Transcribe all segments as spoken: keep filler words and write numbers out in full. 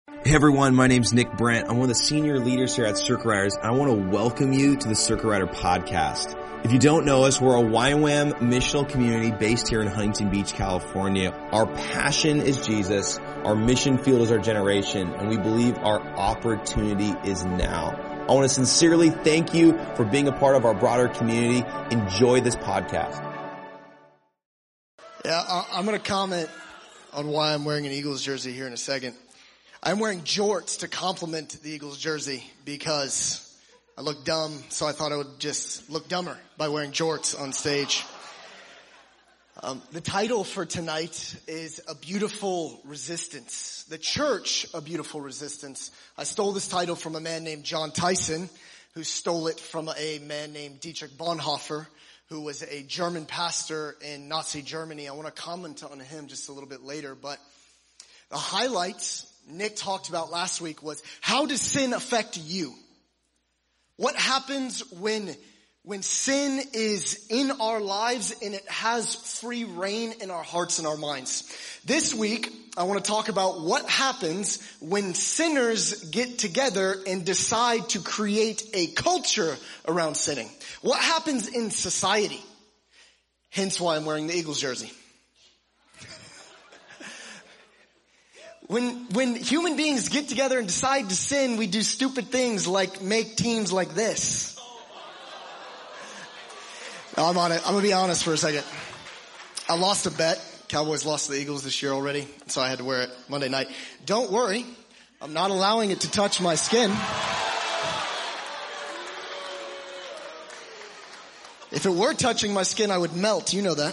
Hey everyone, my name's Nick Brandt. I'm one of the senior leaders here at Circuit Riders, and I want to welcome you to the Circuit Rider podcast. If you don't know us, we're a Y WAM missional community based here in Huntington Beach, California. Our passion is Jesus, our mission field is our generation, and we believe our opportunity is now. I want to sincerely thank you for being a part of our broader community. Enjoy this podcast. Yeah, I'm going to comment on why I'm wearing an Eagles jersey here in a second. I'm wearing jorts to complement the Eagles jersey because I look dumb, so I thought I would just look dumber by wearing jorts on stage. Um, the title for tonight is A Beautiful Resistance. The Church, A Beautiful Resistance. I stole this title from a man named John Tyson, who stole it from a man named Dietrich Bonhoeffer, who was a German pastor in Nazi Germany. I want to comment on him just a little bit later, but the highlights Nick talked about last week was, how does sin affect you? What happens when, when sin is in our lives and it has free reign in our hearts and our minds? This week, I want to talk about what happens when sinners get together and decide to create a culture around sinning. What happens in society? Hence why I'm wearing the Eagles jersey. When, when human beings get together and decide to sin, we do stupid things like make teams like this. No, I'm on it. I'm going to be honest for a second. I lost a bet. Cowboys lost to the Eagles this year already, so I had to wear it Monday night. Don't worry. I'm not allowing it to touch my skin. If it were touching my skin, I would melt. You know that.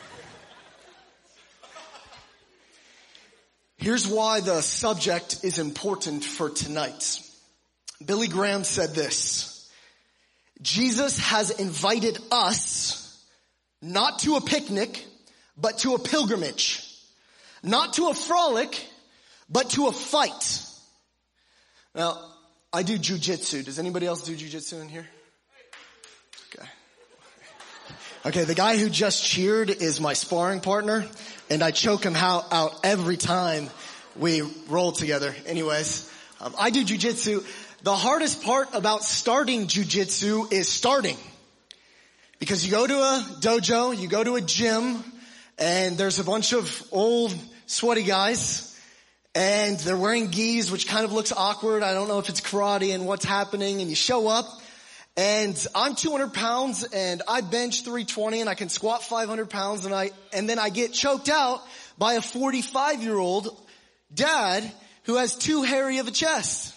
Here's why the subject is important for tonight. Billy Graham said this: Jesus has invited us not to a picnic, but to a pilgrimage. Not to a frolic, but to a fight. Now, I do jujitsu. Does anybody else do jujitsu in here? Okay. Okay, the guy who just cheered is my sparring partner, and I choke him out, out every time we roll together. Anyways, um, I do jujitsu. The hardest part about starting jujitsu is starting. Because you go to a dojo, you go to a gym, and there's a bunch of old, sweaty guys, and they're wearing gis, which kind of looks awkward. I don't know if it's karate and what's happening, and you show up. And I'm two hundred pounds and I bench three twenty and I can squat five hundred pounds and I, and then I get choked out by a forty-five year old dad who has too hairy of a chest.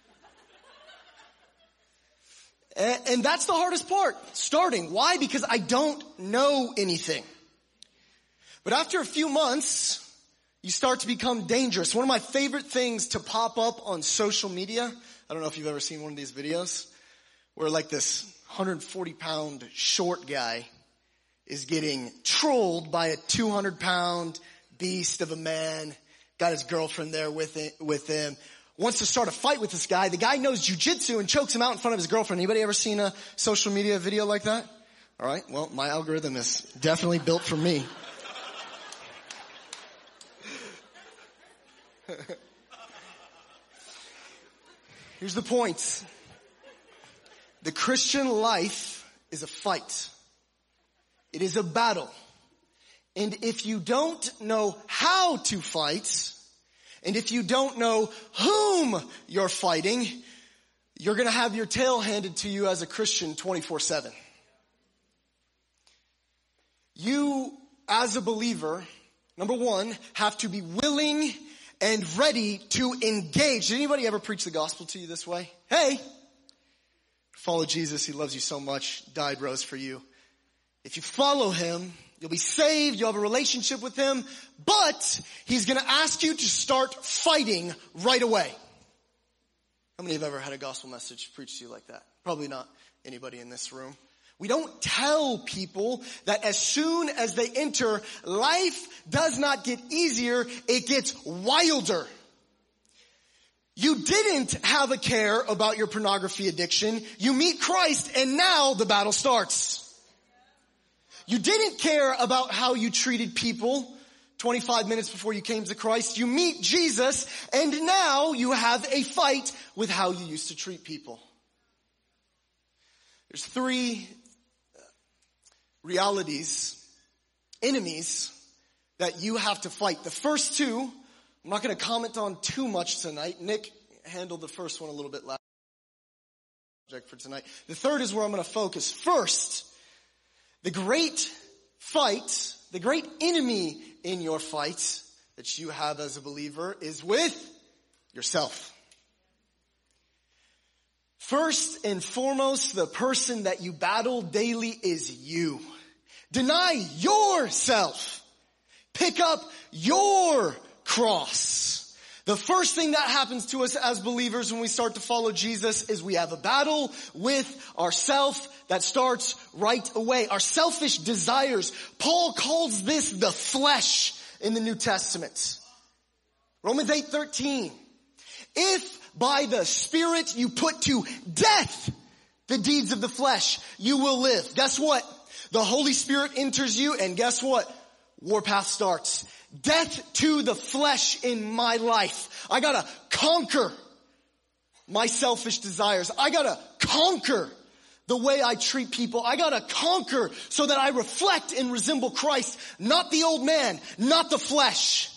And, and that's the hardest part, starting. Why? Because I don't know anything. But after a few months, you start to become dangerous. One of my favorite things to pop up on social media, I don't know if you've ever seen one of these videos, where like this one hundred forty pound short guy is getting trolled by a two hundred pound beast of a man, got his girlfriend there with it, with him, wants to start a fight with this guy. The guy knows jujitsu and chokes him out in front of his girlfriend. Anybody ever seen a social media video like that? All right, well, my algorithm is definitely built for me. Here's the point. The Christian life is a fight. It is a battle. And if you don't know how to fight, and if you don't know whom you're fighting, you're going to have your tail handed to you as a Christian twenty-four seven. You, as a believer, number one, have to be willing and ready to engage. Did anybody ever preach the gospel to you this way? Hey! Follow Jesus. He loves you so much. Died, rose for you. If you follow him, you'll be saved. You'll have a relationship with him. But he's going to ask you to start fighting right away. How many have ever had a gospel message preached to you like that? Probably not anybody in this room. We don't tell people that as soon as they enter, life does not get easier. It gets wilder. You didn't have a care about your pornography addiction. You meet Christ and now the battle starts. You didn't care about how you treated people twenty-five minutes before you came to Christ. You meet Jesus, and now you have a fight with how you used to treat people. There's three realities, enemies, that you have to fight. The first two, I'm not going to comment on too much tonight. Nick handled the first one a little bit last subject for tonight. The third is where I'm going to focus. First, the great fight, the great enemy in your fight that you have as a believer is with yourself. First and foremost, the person that you battle daily is you. Deny yourself. Pick up your cross. The first thing that happens to us as believers when we start to follow Jesus is we have a battle with ourself that starts right away. Our selfish desires. Paul calls this the flesh in the New Testament. Romans eight thirteen. If by the Spirit you put to death the deeds of the flesh, you will live. Guess what? The Holy Spirit enters you, and guess what? Warpath starts. Death to the flesh in my life. I gotta conquer my selfish desires. I gotta conquer the way I treat people. I gotta conquer so that I reflect and resemble Christ, not the old man, not the flesh.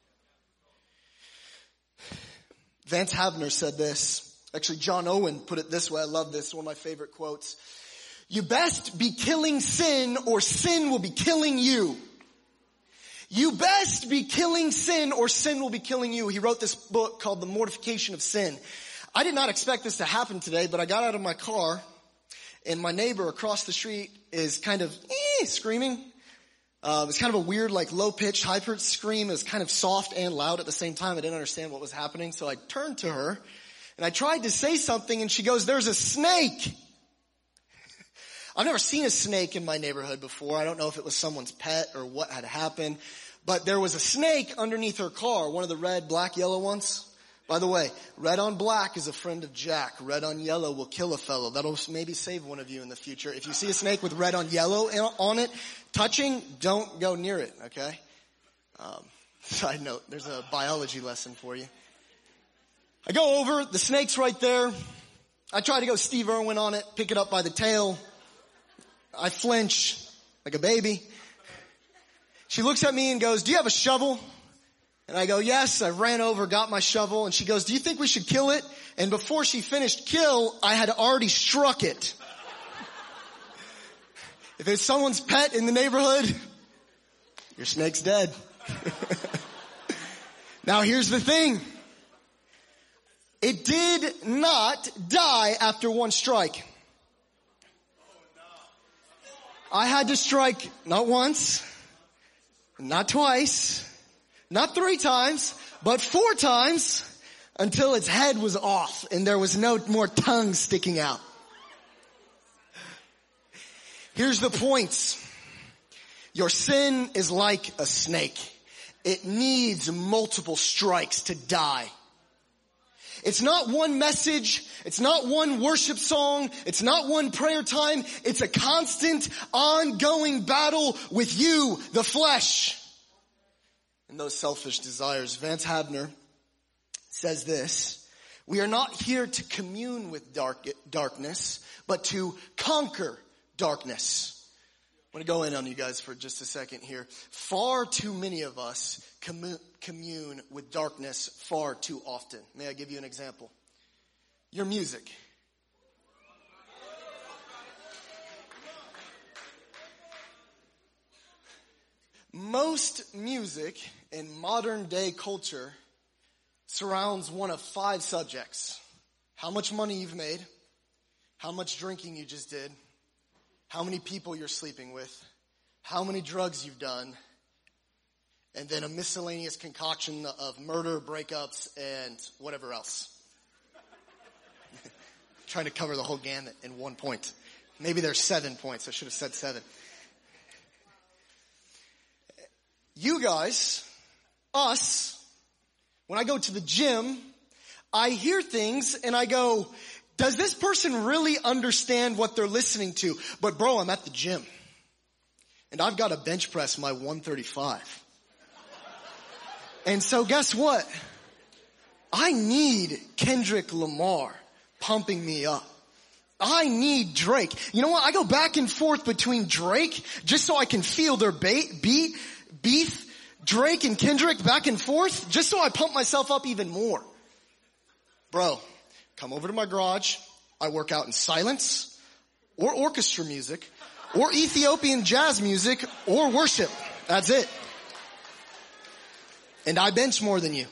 Vance Havner said this. Actually, John Owen put it this way. I love this. One of my favorite quotes. You best be killing sin or sin will be killing you. You best be killing sin or sin will be killing you. He wrote this book called The Mortification of Sin. I did not expect this to happen today, but I got out of my car and my neighbor across the street is kind of eh, screaming. Uh, it was kind of a weird, like low-pitched, high-pitched scream. It was kind of soft and loud at the same time. I didn't understand what was happening, so I turned to her and I tried to say something, and she goes, "There's a snake." I've never seen a snake in my neighborhood before. I don't know if it was someone's pet or what had happened, but there was a snake underneath her car, one of the red, black, yellow ones. By the way, red on black is a friend of Jack. Red on yellow will kill a fellow. That'll maybe save one of you in the future. If you see a snake with red on yellow on it, touching, don't go near it, okay? Um, side note, there's a biology lesson for you. I go over, the snake's right there. I try to go Steve Irwin on it, pick it up by the tail. I flinch like a baby. She looks at me and goes, "Do you have a shovel?" And I go, "Yes." I ran over, got my shovel, and she goes, "Do you think we should kill it?" And before she finished kill, I had already struck it. If it's someone's pet in the neighborhood, your snake's dead. Now here's the thing. It did not die after one strike. I had to strike not once, not twice, not three times, but four times until its head was off and there was no more tongue sticking out. Here's the point. Your sin is like a snake. It needs multiple strikes to die. It's not one message. It's not one worship song. It's not one prayer time. It's a constant, ongoing battle with you, the flesh, and those selfish desires. Vance Havner says this: we are not here to commune with dark, darkness, but to conquer darkness. I'm going to go in on you guys for just a second here. Far too many of us commune, commune with darkness far too often. May I give you an example? Your music. Most music in modern day culture surrounds one of five subjects. How much money you've made, how much drinking you just did, how many people you're sleeping with, how many drugs you've done, and then a miscellaneous concoction of murder, breakups, and whatever else. Trying to cover the whole gamut in one point. Maybe there's seven points. I should have said seven. You guys, us, when I go to the gym, I hear things and I go, does this person really understand what they're listening to? But bro, I'm at the gym and I've got to bench press my one thirty-five. And so guess what? I need Kendrick Lamar pumping me up. I need Drake. You know what? I go back and forth between Drake just so I can feel their bait, beat, beef, Drake and Kendrick back and forth just so I pump myself up even more. Bro, come over to my garage. I work out in silence or orchestra music or Ethiopian jazz music or worship. That's it. And I bench more than you.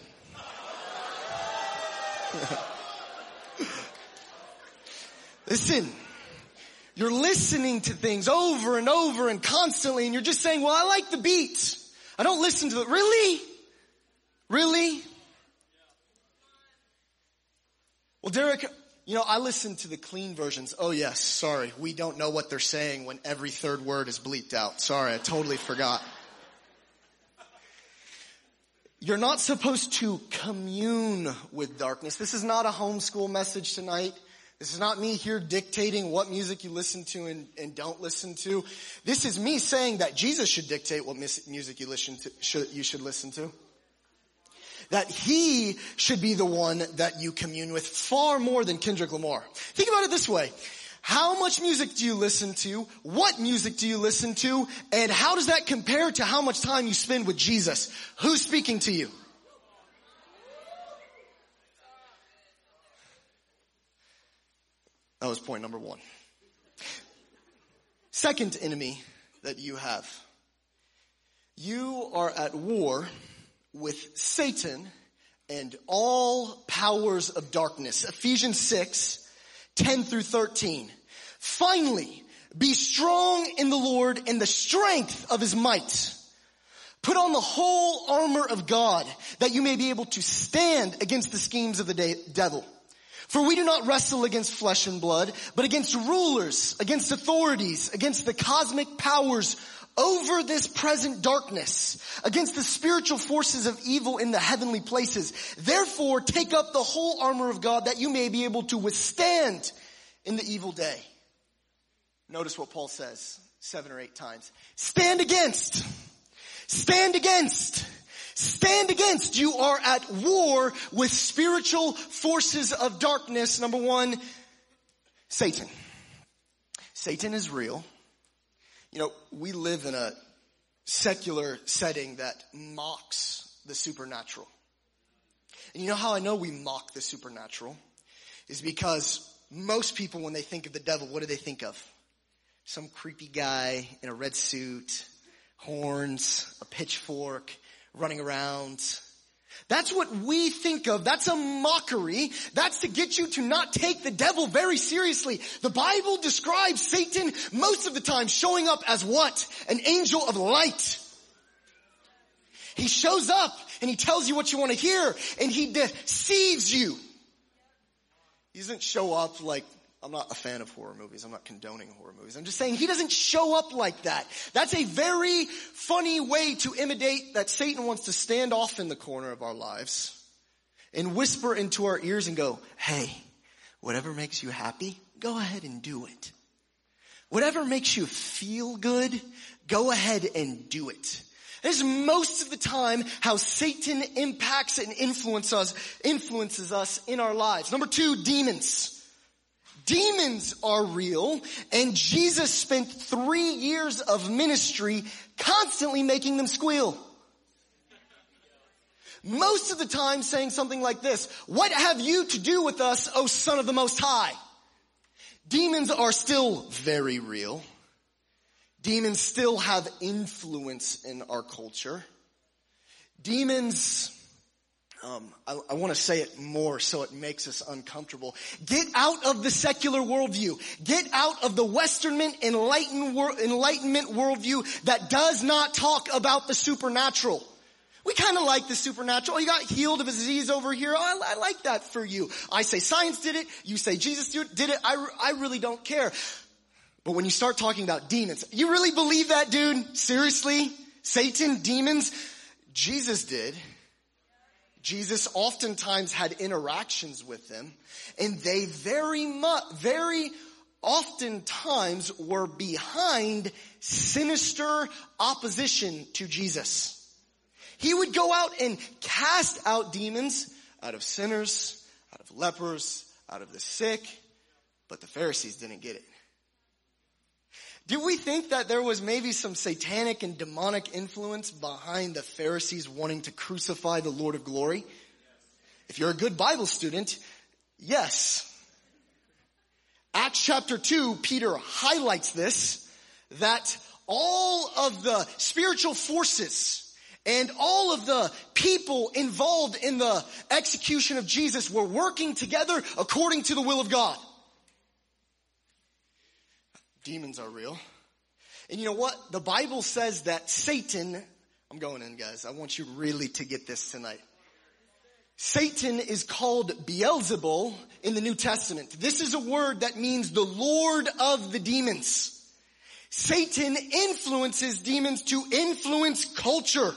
Listen, you're listening to things over and over and constantly and you're just saying, well, I like the beat. I don't listen to it. Really? Really? Well, Derek, you know, I listen to the clean versions. Oh yes, sorry. We don't know what they're saying when every third word is bleeped out. Sorry, I totally forgot. You're not supposed to commune with darkness. This is not a homeschool message tonight. This is not me here dictating what music you listen to and, and don't listen to. This is me saying that Jesus should dictate what music you listen to, should, you should listen to. That he should be the one that you commune with far more than Kendrick Lamar. Think about it this way. How much music do you listen to? What music do you listen to? And how does that compare to how much time you spend with Jesus? Who's speaking to you? That was point number one. Second enemy that you have. You are at war with Satan and all powers of darkness. Ephesians six, ten through thirteen. Finally, be strong in the Lord and the strength of his might. Put on the whole armor of God that you may be able to stand against the schemes of the de- devil. For we do not wrestle against flesh and blood, but against rulers, against authorities, against the cosmic powers over this present darkness, against the spiritual forces of evil in the heavenly places. Therefore, take up the whole armor of God that you may be able to withstand in the evil day. Notice what Paul says seven or eight times. Stand against. Stand against. Stand against. You are at war with spiritual forces of darkness. Number one, Satan. Satan is real. You know, we live in a secular setting that mocks the supernatural. And you know how I know we mock the supernatural? Is because most people, when they think of the devil, what do they think of? Some creepy guy in a red suit, horns, a pitchfork, running around. That's what we think of. That's a mockery. That's to get you to not take the devil very seriously. The Bible describes Satan most of the time showing up as what? An angel of light. He shows up and he tells you what you want to hear and he deceives you. He doesn't show up like, I'm not a fan of horror movies. I'm not condoning horror movies. I'm just saying he doesn't show up like that. That's a very funny way to imitate that Satan wants to stand off in the corner of our lives and whisper into our ears and go, hey, whatever makes you happy, go ahead and do it. Whatever makes you feel good, go ahead and do it. This is most of the time how Satan impacts and influences us, influences us in our lives. Number two, demons. Demons are real, and Jesus spent three years of ministry constantly making them squeal. Most of the time saying something like this, what have you to do with us, O Son of the Most High? Demons are still very real. Demons still have influence in our culture. Demons... Um, I, I want to say it more so it makes us uncomfortable. Get out of the secular worldview. Get out of the Westernment enlightened wor- enlightenment worldview that does not talk about the supernatural. We kind of like the supernatural. Oh, you got healed of a disease over here. Oh, I, I like that for you. I say science did it. You say Jesus did it. I, I really don't care. But when you start talking about demons, you really believe that, dude? Seriously? Satan, demons? Jesus did. Jesus oftentimes had interactions with them, and they very much, very oftentimes were behind sinister opposition to Jesus. He would go out and cast out demons out of sinners, out of lepers, out of the sick. But the Pharisees didn't get it. Do we think that there was maybe some satanic and demonic influence behind the Pharisees wanting to crucify the Lord of glory? If you're a good Bible student, yes. Acts chapter two, Peter highlights this, that all of the spiritual forces and all of the people involved in the execution of Jesus were working together according to the will of God. Demons are real. And you know what? The Bible says that Satan, I'm going in, guys. I want you really to get this tonight. Satan is called Beelzebul in the New Testament. This is a word that means the Lord of the demons. Satan influences demons to influence culture.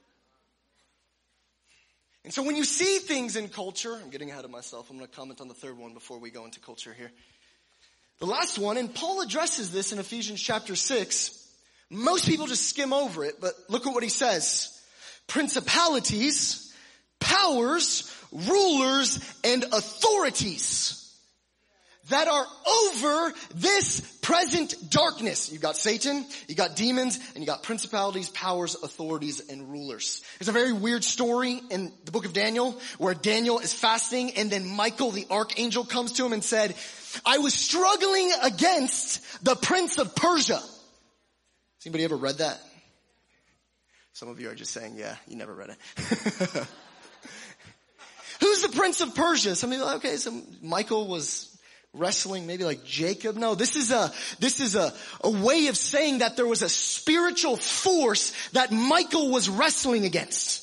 And so when you see things in culture, I'm getting ahead of myself. I'm going to comment on the third one before we go into culture here. The last one, and Paul addresses this in Ephesians chapter six. Most people just skim over it, but look at what he says. Principalities, powers, rulers, and authorities that are over this present darkness. You got Satan, you got demons, and you got principalities, powers, authorities, and rulers. There's a very weird story in the book of Daniel where Daniel is fasting and then Michael the archangel comes to him and said, I was struggling against the prince of Persia. Has anybody ever read that? Some of you are just saying, yeah, you never read it. Who's the prince of Persia? Somebody like, okay, so Michael was wrestling maybe like Jacob. No, this is a, this is a, a way of saying that there was a spiritual force that Michael was wrestling against.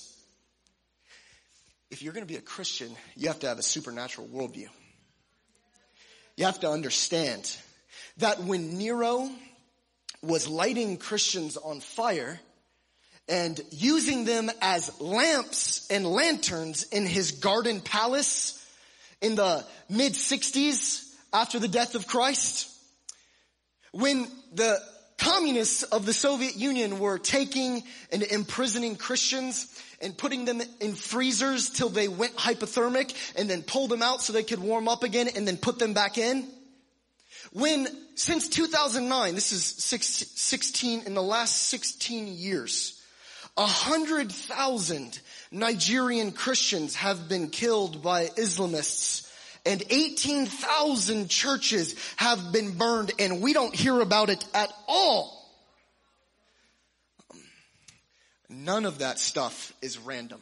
If you're going to be a Christian, you have to have a supernatural worldview. You have to understand that when Nero was lighting Christians on fire and using them as lamps and lanterns in his garden palace in the mid sixties after the death of Christ, when the communists of the Soviet Union were taking and imprisoning Christians and putting them in freezers till they went hypothermic and then pulled them out so they could warm up again and then put them back in. When, since two thousand nine, this is sixteen, in the last sixteen years, a hundred thousand Nigerian Christians have been killed by Islamists and eighteen thousand churches have been burned and we don't hear about it at all. None of that stuff is random.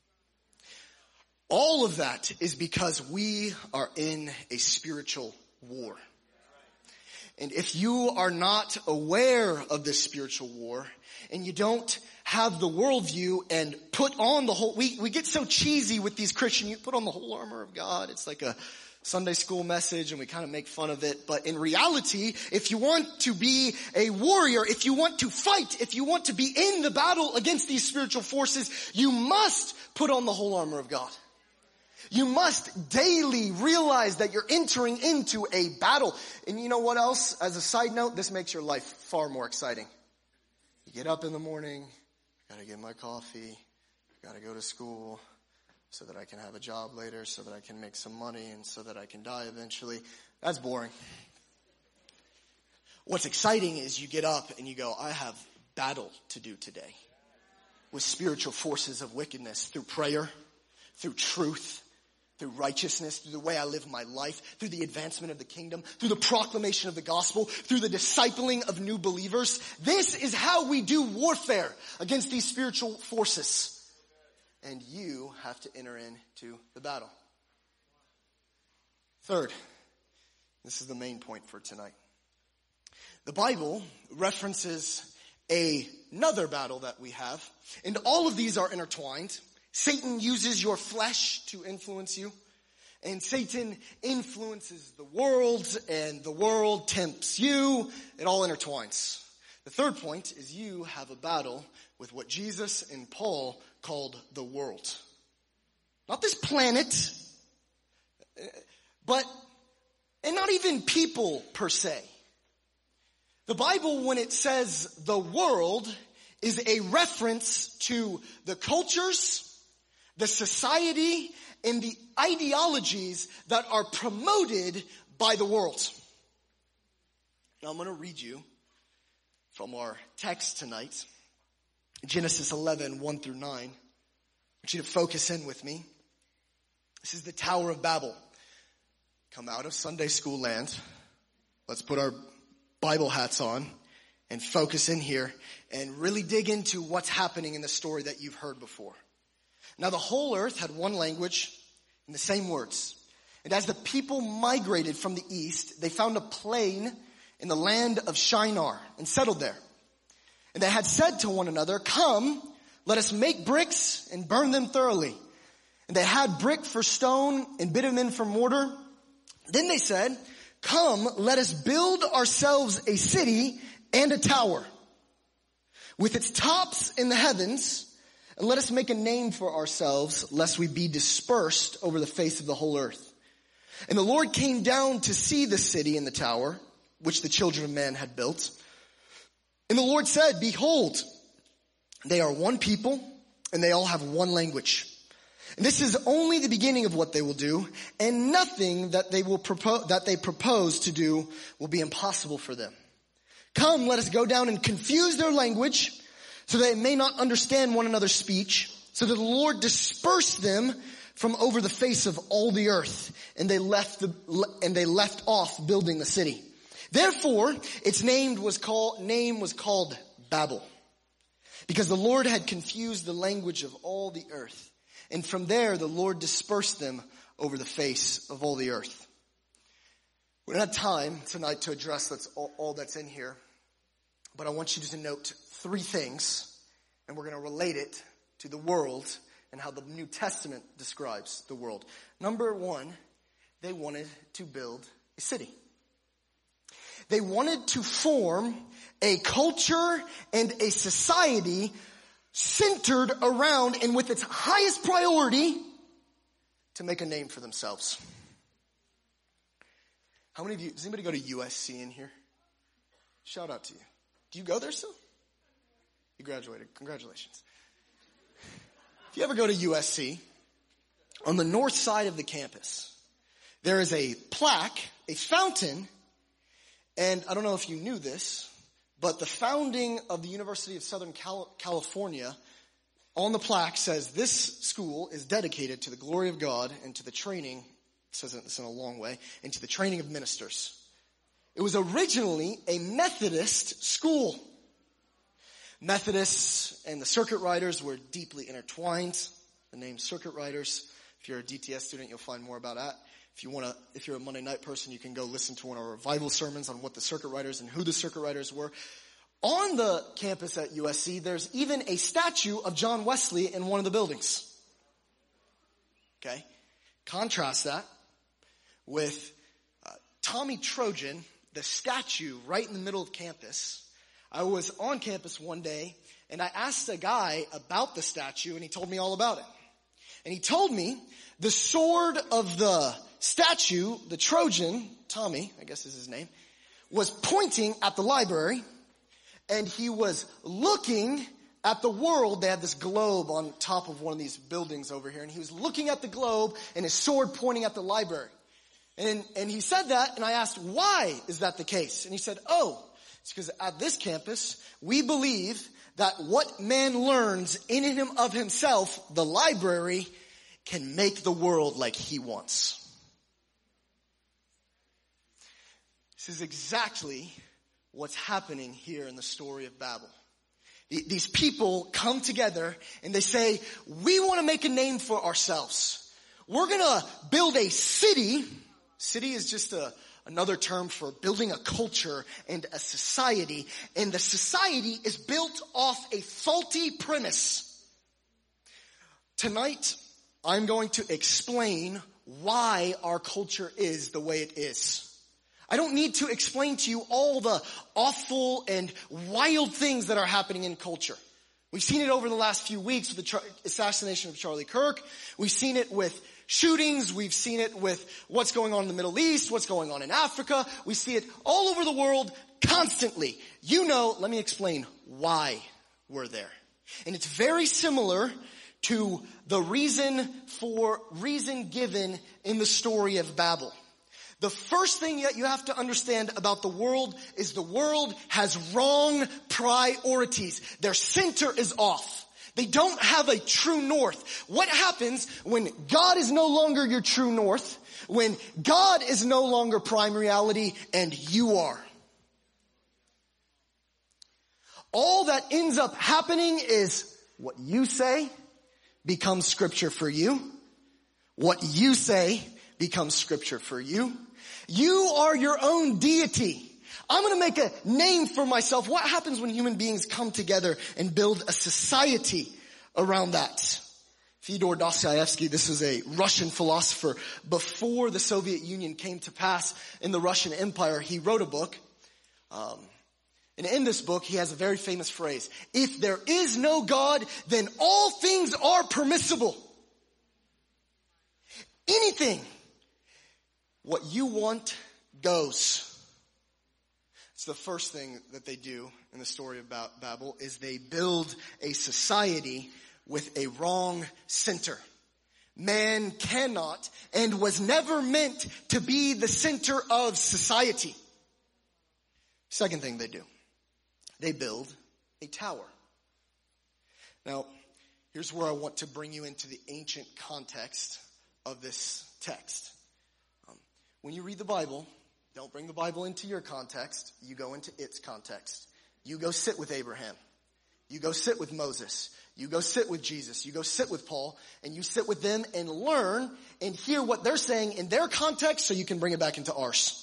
All of that is because we are in a spiritual war. And if you are not aware of this spiritual war and you don't have the worldview and put on the whole, we, we get so cheesy with these Christian, you put on the whole armor of God. It's like a Sunday school message and we kind of make fun of it. But in reality, if you want to be a warrior, if you want to fight, if you want to be in the battle against these spiritual forces, you must put on the whole armor of God. You must daily realize that you're entering into a battle. And you know what else? As a side note, this makes your life far more exciting. You get up in the morning, gotta get my coffee, gotta go to school so that I can have a job later, so that I can make some money, and so that I can die eventually. That's boring. What's exciting is you get up and you go, I have battle to do today with spiritual forces of wickedness through prayer, through truth, through righteousness, through the way I live my life, through the advancement of the kingdom, through the proclamation of the gospel, through the discipling of new believers. This is how we do warfare against these spiritual forces. And you have to enter into the battle. Third, this is the main point for tonight. The Bible references a, another battle that we have, and all of these are intertwined. Satan uses your flesh to influence you, and Satan influences the world, and the world tempts you. It all intertwines. The third point is you have a battle with what Jesus and Paul called the world. Not this planet, but, and not even people per se. The Bible, when it says the world, is a reference to the cultures, the society, and the ideologies that are promoted by the world. Now I'm going to read you from our text tonight, Genesis eleven, one through nine. I want you to focus in with me. This is the Tower of Babel. Come out of Sunday school land. Let's put our Bible hats on and focus in here and really dig into what's happening in the story that you've heard before. Now the whole earth had one language and the same words. And as the people migrated from the east, they found a plain in the land of Shinar and settled there. And they had said to one another, "Come, let us make bricks and burn them thoroughly." And they had brick for stone and bitumen for mortar. Then they said, "Come, let us build ourselves a city and a tower with its tops in the heavens, and let us make a name for ourselves, lest we be dispersed over the face of the whole earth." And the Lord came down to see the city and the tower, which the children of man had built. And the Lord said, "Behold, they are one people, and they all have one language. And this is only the beginning of what they will do, and nothing that they will propose, that they propose to do will be impossible for them. Come, let us go down and confuse their language, so they may not understand one another's speech." So that the Lord dispersed them from over the face of all the earth, and they left the, and they left off building the city. Therefore, its name was called, name was called Babel, because the Lord had confused the language of all the earth. And from there, the Lord dispersed them over the face of all the earth. We don't have time tonight to address that's all, all that's in here, but I want you to note three things, and we're going to relate it to the world and how the New Testament describes the world. Number one, they wanted to build a city. They wanted to form a culture and a society centered around and with its highest priority to make a name for themselves. How many of you, does anybody go to U S C in here? Shout out to you. Do you go there still? You graduated. Congratulations. If you ever go to U S C, on the north side of the campus, there is a plaque, a fountain, and I don't know if you knew this, but the founding of the University of Southern Cal- California on the plaque says this school is dedicated to the glory of God and to the training, it says this in a long way, and to the training of ministers. It was originally a Methodist school. Methodists and the circuit riders were deeply intertwined. The name circuit riders, if you're a D T S student, you'll find more about that. If you want to, if you're a Monday night person, you can go listen to one of our revival sermons on what the circuit riders and who the circuit riders were. On the campus at U S C, there's even a statue of John Wesley in one of the buildings. Okay? Contrast that with uh, Tommy Trojan, the statue right in the middle of campus. I was on campus one day, and I asked a guy about the statue, and he told me all about it. And he told me the sword of the statue, the Trojan, Tommy, I guess is his name, was pointing at the library, and he was looking at the world. They had this globe on top of one of these buildings over here, and he was looking at the globe and his sword pointing at the library. And, and he said that, and I asked, why is that the case? And he said, oh, it's because at this campus, we believe that what man learns in and of himself, the library, can make the world like he wants. This is exactly what's happening here in the story of Babel. These people come together and they say, we want to make a name for ourselves. We're going to build a city. City is just a, another term for building a culture and a society. And the society is built off a faulty premise. Tonight, I'm going to explain why our culture is the way it is. I don't need to explain to you all the awful and wild things that are happening in culture. We've seen it over the last few weeks with the char- assassination of Charlie Kirk. We've seen it with shootings. We've seen it with what's going on in the Middle East, what's going on in Africa. We see it all over the world constantly. You know, let me explain why were there. And it's very similar to the reason for reason given in the story of Babel. The first thing that you have to understand about the world is the world has wrong priorities. Their center is off. They don't have a true north. What happens when God is no longer your true north? When God is no longer prime reality and you are? All that ends up happening is what you say becomes scripture for you. What you say becomes scripture for you. You are your own deity. I'm going to make a name for myself. What happens when human beings come together and build a society around that? Fyodor Dostoevsky, this is a Russian philosopher. Before the Soviet Union came to pass in the Russian Empire, he wrote a book. Um, and in this book, he has a very famous phrase. If there is no God, then all things are permissible. Anything. What you want goes. It's the first thing that they do in the story about Babel is they build a society with a wrong center. Man cannot and was never meant to be the center of society. Second thing they do, they build a tower. Now, here's where I want to bring you into the ancient context of this text. Um, when you read the Bible, don't bring the Bible into your context. You go into its context. You go sit with Abraham. You go sit with Moses. You go sit with Jesus. You go sit with Paul. And you sit with them and learn and hear what they're saying in their context so you can bring it back into ours.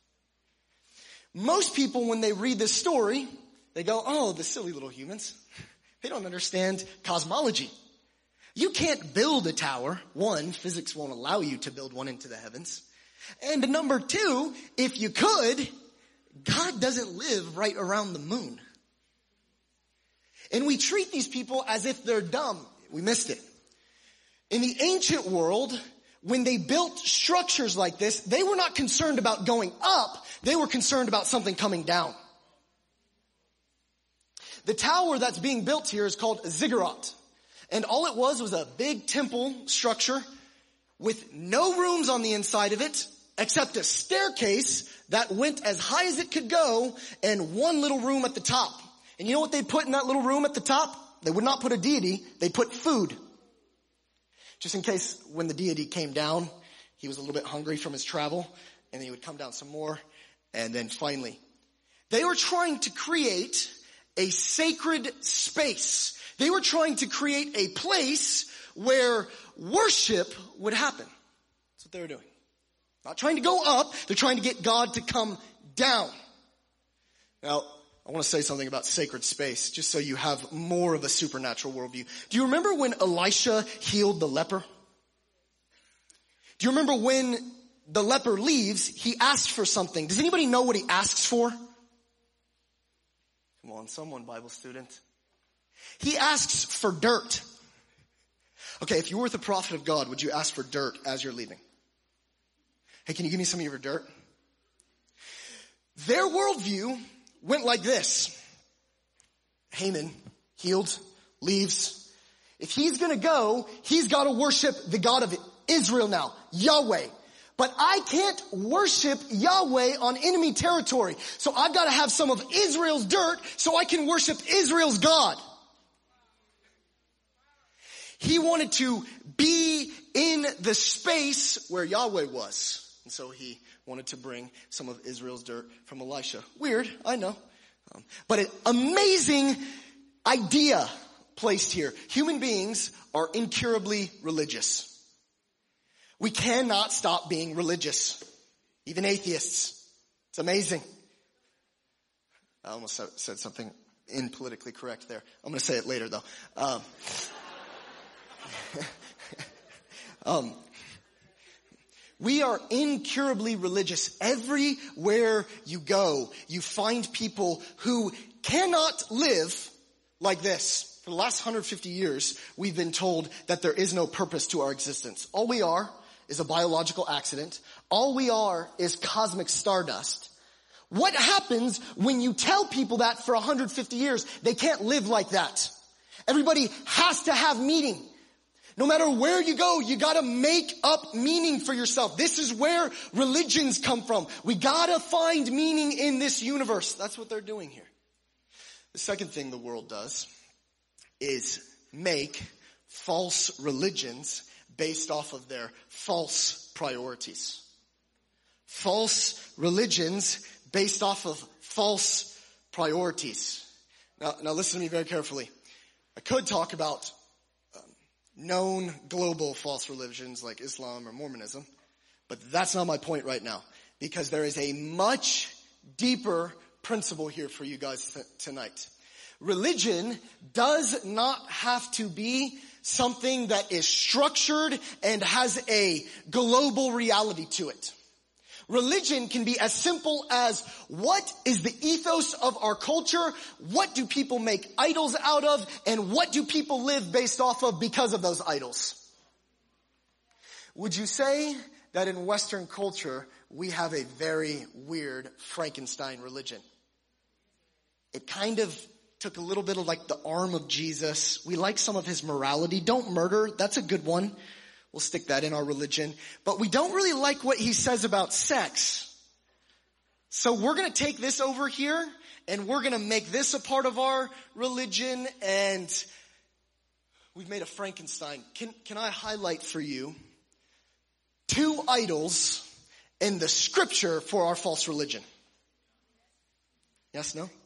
Most people, when they read this story, they go, oh, the silly little humans. They don't understand cosmology. You can't build a tower. One, physics won't allow you to build one into the heavens. And number two, if you could, God doesn't live right around the moon. And we treat these people as if they're dumb. We missed it. In the ancient world, when they built structures like this, they were not concerned about going up. They were concerned about something coming down. The tower that's being built here is called a ziggurat. And all it was was a big temple structure with no rooms on the inside of it, except a staircase that went as high as it could go and one little room at the top. And you know what they put in that little room at the top? They would not put a deity. They put food. Just in case when the deity came down, he was a little bit hungry from his travel, and he would come down some more. And then finally, they were trying to create a sacred space. They were trying to create a place where worship would happen. That's what they were doing. Not trying to go up. They're trying to get God to come down. Now, I want to say something about sacred space, just so you have more of a supernatural worldview. Do you remember when Elisha healed the leper? Do you remember when the leper leaves, he asks for something? Does anybody know what he asks for? Come on, someone, Bible student. He asks for dirt. Okay, if you were the prophet of God, would you ask for dirt as you're leaving? Hey, can you give me some of your dirt? Their worldview went like this. Haman, healed, leaves. If he's gonna go, he's gotta worship the God of Israel now, Yahweh. But I can't worship Yahweh on enemy territory. So I've gotta have some of Israel's dirt so I can worship Israel's God. He wanted to be in the space where Yahweh was. And so he wanted to bring some of Israel's dirt from Elisha. Weird, I know. Um, but an amazing idea placed here. Human beings are incurably religious. We cannot stop being religious. Even atheists. It's amazing. I almost said something impolitically correct there. I'm going to say it later though. Um, um, we are incurably religious. Everywhere you go, you find people who cannot live like this. For the last one hundred fifty years, we've been told that there is no purpose to our existence. All we are is a biological accident. All we are is cosmic stardust. What happens when you tell people that for one hundred fifty years? They can't live like that. Everybody has to have meaning. No matter where you go, you gotta make up meaning for yourself. This is where religions come from. We gotta find meaning in this universe. That's what they're doing here. The second thing the world does is make false religions based off of their false priorities. False religions based off of false priorities. Now, now listen to me very carefully. I could talk about um, known global false religions like Islam or Mormonism, but that's not my point right now, because there is a much deeper principle here for you guys th- tonight. Religion does not have to be something that is structured and has a global reality to it. Religion can be as simple as, what is the ethos of our culture? What do people make idols out of? And what do people live based off of because of those idols? Would you say that in Western culture, we have a very weird Frankenstein religion? It kind of took a little bit of like the arm of Jesus. We like some of his morality. Don't murder. That's a good one. We'll stick that in our religion. But we don't really like what he says about sex. So we're going to take this over here and we're going to make this a part of our religion, and we've made a Frankenstein. Can, can I highlight for you two idols in the scripture for our false religion? Yes, no?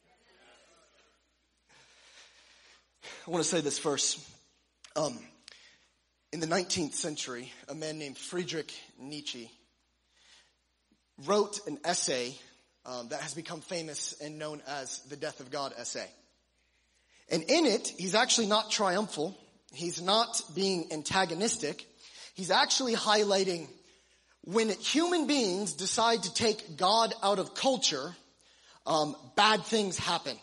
I want to say this first. Um, in the nineteenth century, a man named Friedrich Nietzsche wrote an essay um, that has become famous and known as the Death of God essay. And in it, he's actually not triumphal. He's not being antagonistic. He's actually highlighting when human beings decide to take God out of culture, um, bad things happen.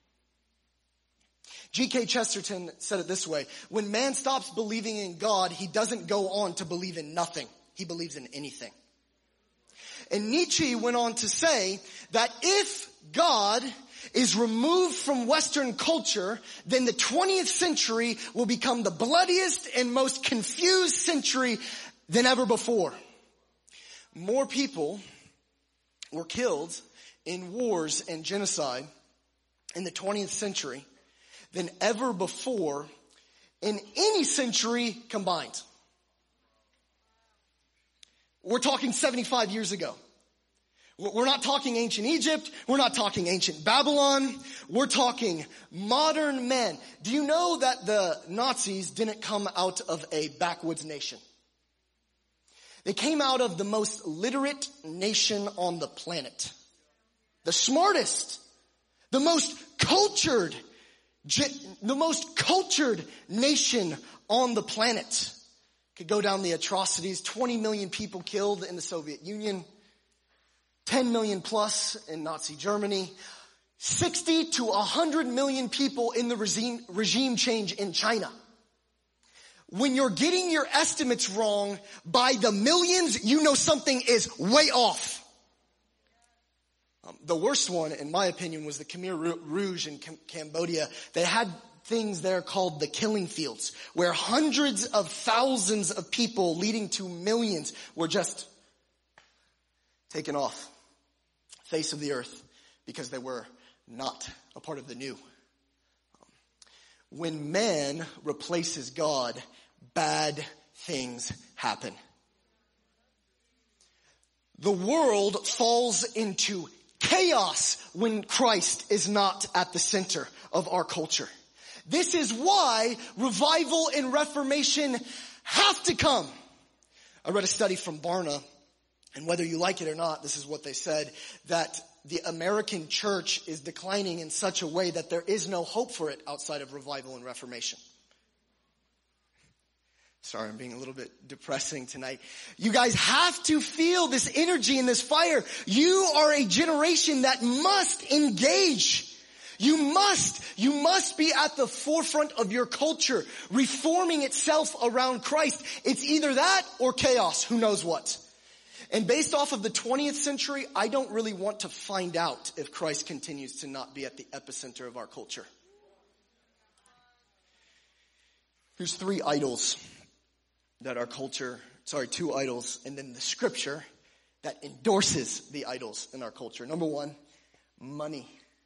G K Chesterton said it this way: when man stops believing in God, he doesn't go on to believe in nothing. He believes in anything. And Nietzsche went on to say that if God is removed from Western culture, then the twentieth century will become the bloodiest and most confused century than ever before. More people were killed in wars and genocide in the twentieth century than ever before in any century combined. We're talking seventy-five years ago. We're not talking ancient Egypt. We're not talking ancient Babylon. We're talking modern men. Do you know that the Nazis didn't come out of a backwoods nation? They came out of the most literate nation on the planet. The smartest, the most cultured The most cultured nation on the planet. Could go down the atrocities. twenty million people killed in the Soviet Union. ten million plus in Nazi Germany. sixty to one hundred million people in the regime, regime change in China. When you're getting your estimates wrong by the millions, you know something is way off. Um, the worst one, in my opinion, was the Khmer Rouge in Cam- Cambodia. They had things there called the killing fields, where hundreds of thousands of people, leading to millions, were just taken off the face of the earth because they were not a part of the new. Um, when man replaces God, bad things happen. The world falls into chaos when Christ is not at the center of our culture. This is why revival and reformation have to come. I read a study from Barna, and whether you like it or not, this is what they said, that the American church is declining in such a way that there is no hope for it outside of revival and reformation. Sorry, I'm being a little bit depressing tonight. You guys have to feel this energy and this fire. You are a generation that must engage. You must, you must be at the forefront of your culture, reforming itself around Christ. It's either that or chaos. Who knows what? And based off of the twentieth century, I don't really want to find out if Christ continues to not be at the epicenter of our culture. Here's three idols that our culture, sorry, two idols, and then the scripture that endorses the idols in our culture. Number one, money.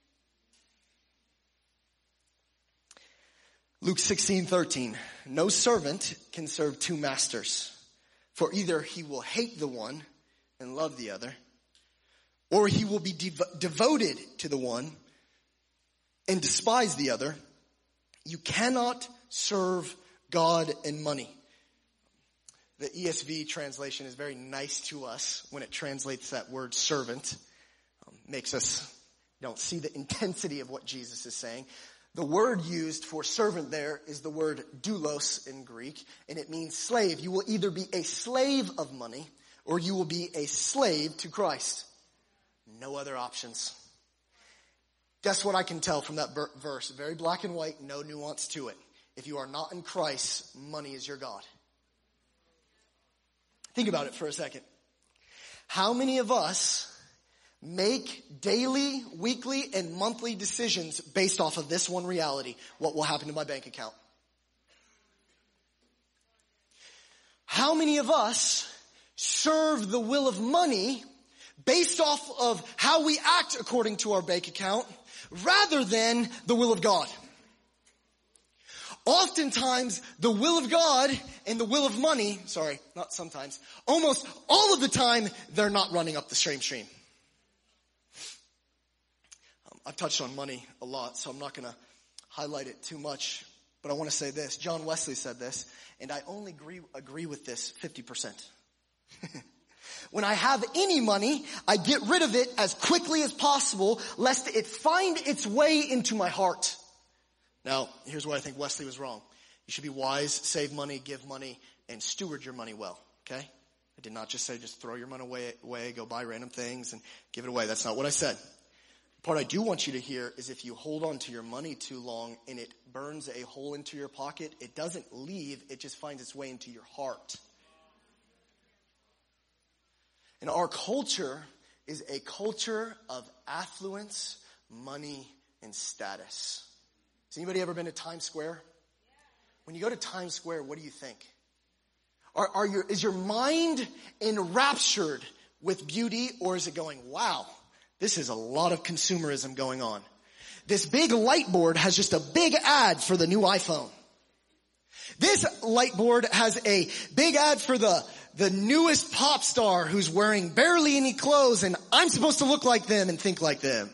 Luke sixteen thirteen, no servant can serve two masters, for either he will hate the one and love the other, or he will be dev- devoted to the one and despise the other. You cannot serve God and money. The E S V translation is very nice to us when it translates that word servant. Um, makes us don't see the intensity of what Jesus is saying. The word used for servant there is the word doulos in Greek, and it means slave. You will either be a slave of money or you will be a slave to Christ. No other options. Guess what I can tell from that verse? Very black and white, no nuance to it. If you are not in Christ, money is your God. Think about it for a second. How many of us make daily, weekly, and monthly decisions based off of this one reality? What will happen to my bank account? How many of us serve the will of money based off of how we act according to our bank account rather than the will of God? Oftentimes, the will of God and the will of money, sorry, not sometimes, almost all of the time, they're not running up the same stream. Um, I've touched on money a lot, so I'm not going to highlight it too much, but I want to say this. John Wesley said this, and I only agree, agree with this fifty percent. When I have any money, I get rid of it as quickly as possible, lest it find its way into my heart. Now, here's where I think Wesley was wrong. You should be wise, save money, give money, and steward your money well, okay? I did not just say just throw your money away, away, go buy random things and give it away. That's not what I said. The part I do want you to hear is if you hold on to your money too long and it burns a hole into your pocket, it doesn't leave, it just finds its way into your heart. And our culture is a culture of affluence, money, and status. Has anybody ever been to Times Square? When you go to Times Square, what do you think? Are, are your, is your mind enraptured with beauty, or is it going, wow, this is a lot of consumerism going on? This big light board has just a big ad for the new iPhone. This light board has a big ad for the, the newest pop star who's wearing barely any clothes, and I'm supposed to look like them and think like them.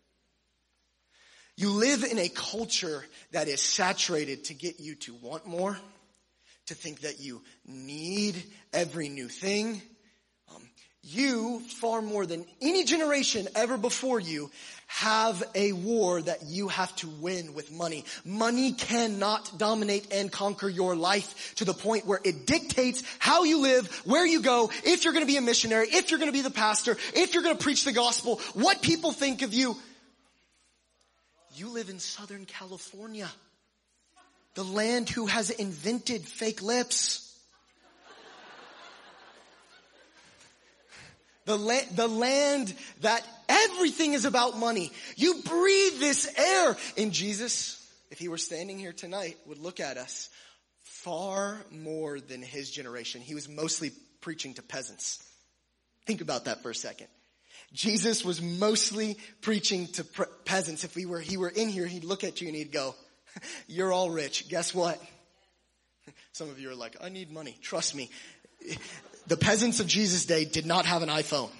You live in a culture that is saturated to get you to want more, to think that you need every new thing. Um, you, far more than any generation ever before you, have a war that you have to win with money. Money cannot dominate and conquer your life to the point where it dictates how you live, where you go, if you're going to be a missionary, if you're going to be the pastor, if you're going to preach the gospel, what people think of you. You live in Southern California, the land who has invented fake lips. The, la- the land that everything is about money. You breathe this air. And Jesus, if he were standing here tonight, would look at us far more than his generation. He was mostly preaching to peasants. Think about that for a second. Jesus was mostly preaching to pre- peasants. If we were, he were in here, he'd look at you and he'd go, you're all rich. Guess what? Some of you are like, I need money. Trust me. The peasants of Jesus' day did not have an iPhone.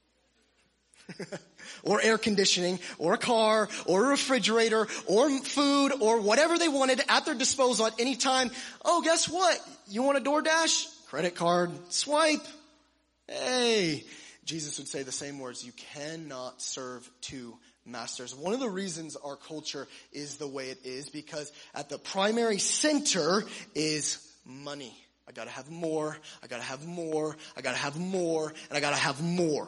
Or air conditioning, or a car, or a refrigerator, or food, or whatever they wanted at their disposal at any time. Oh, guess what? You want a DoorDash? Credit card. Swipe. Hey. Jesus would say the same words. You cannot serve two masters. One of the reasons our culture is the way it is because at the primary center is money. I gotta have more, I gotta have more, I gotta have more, and I gotta have more.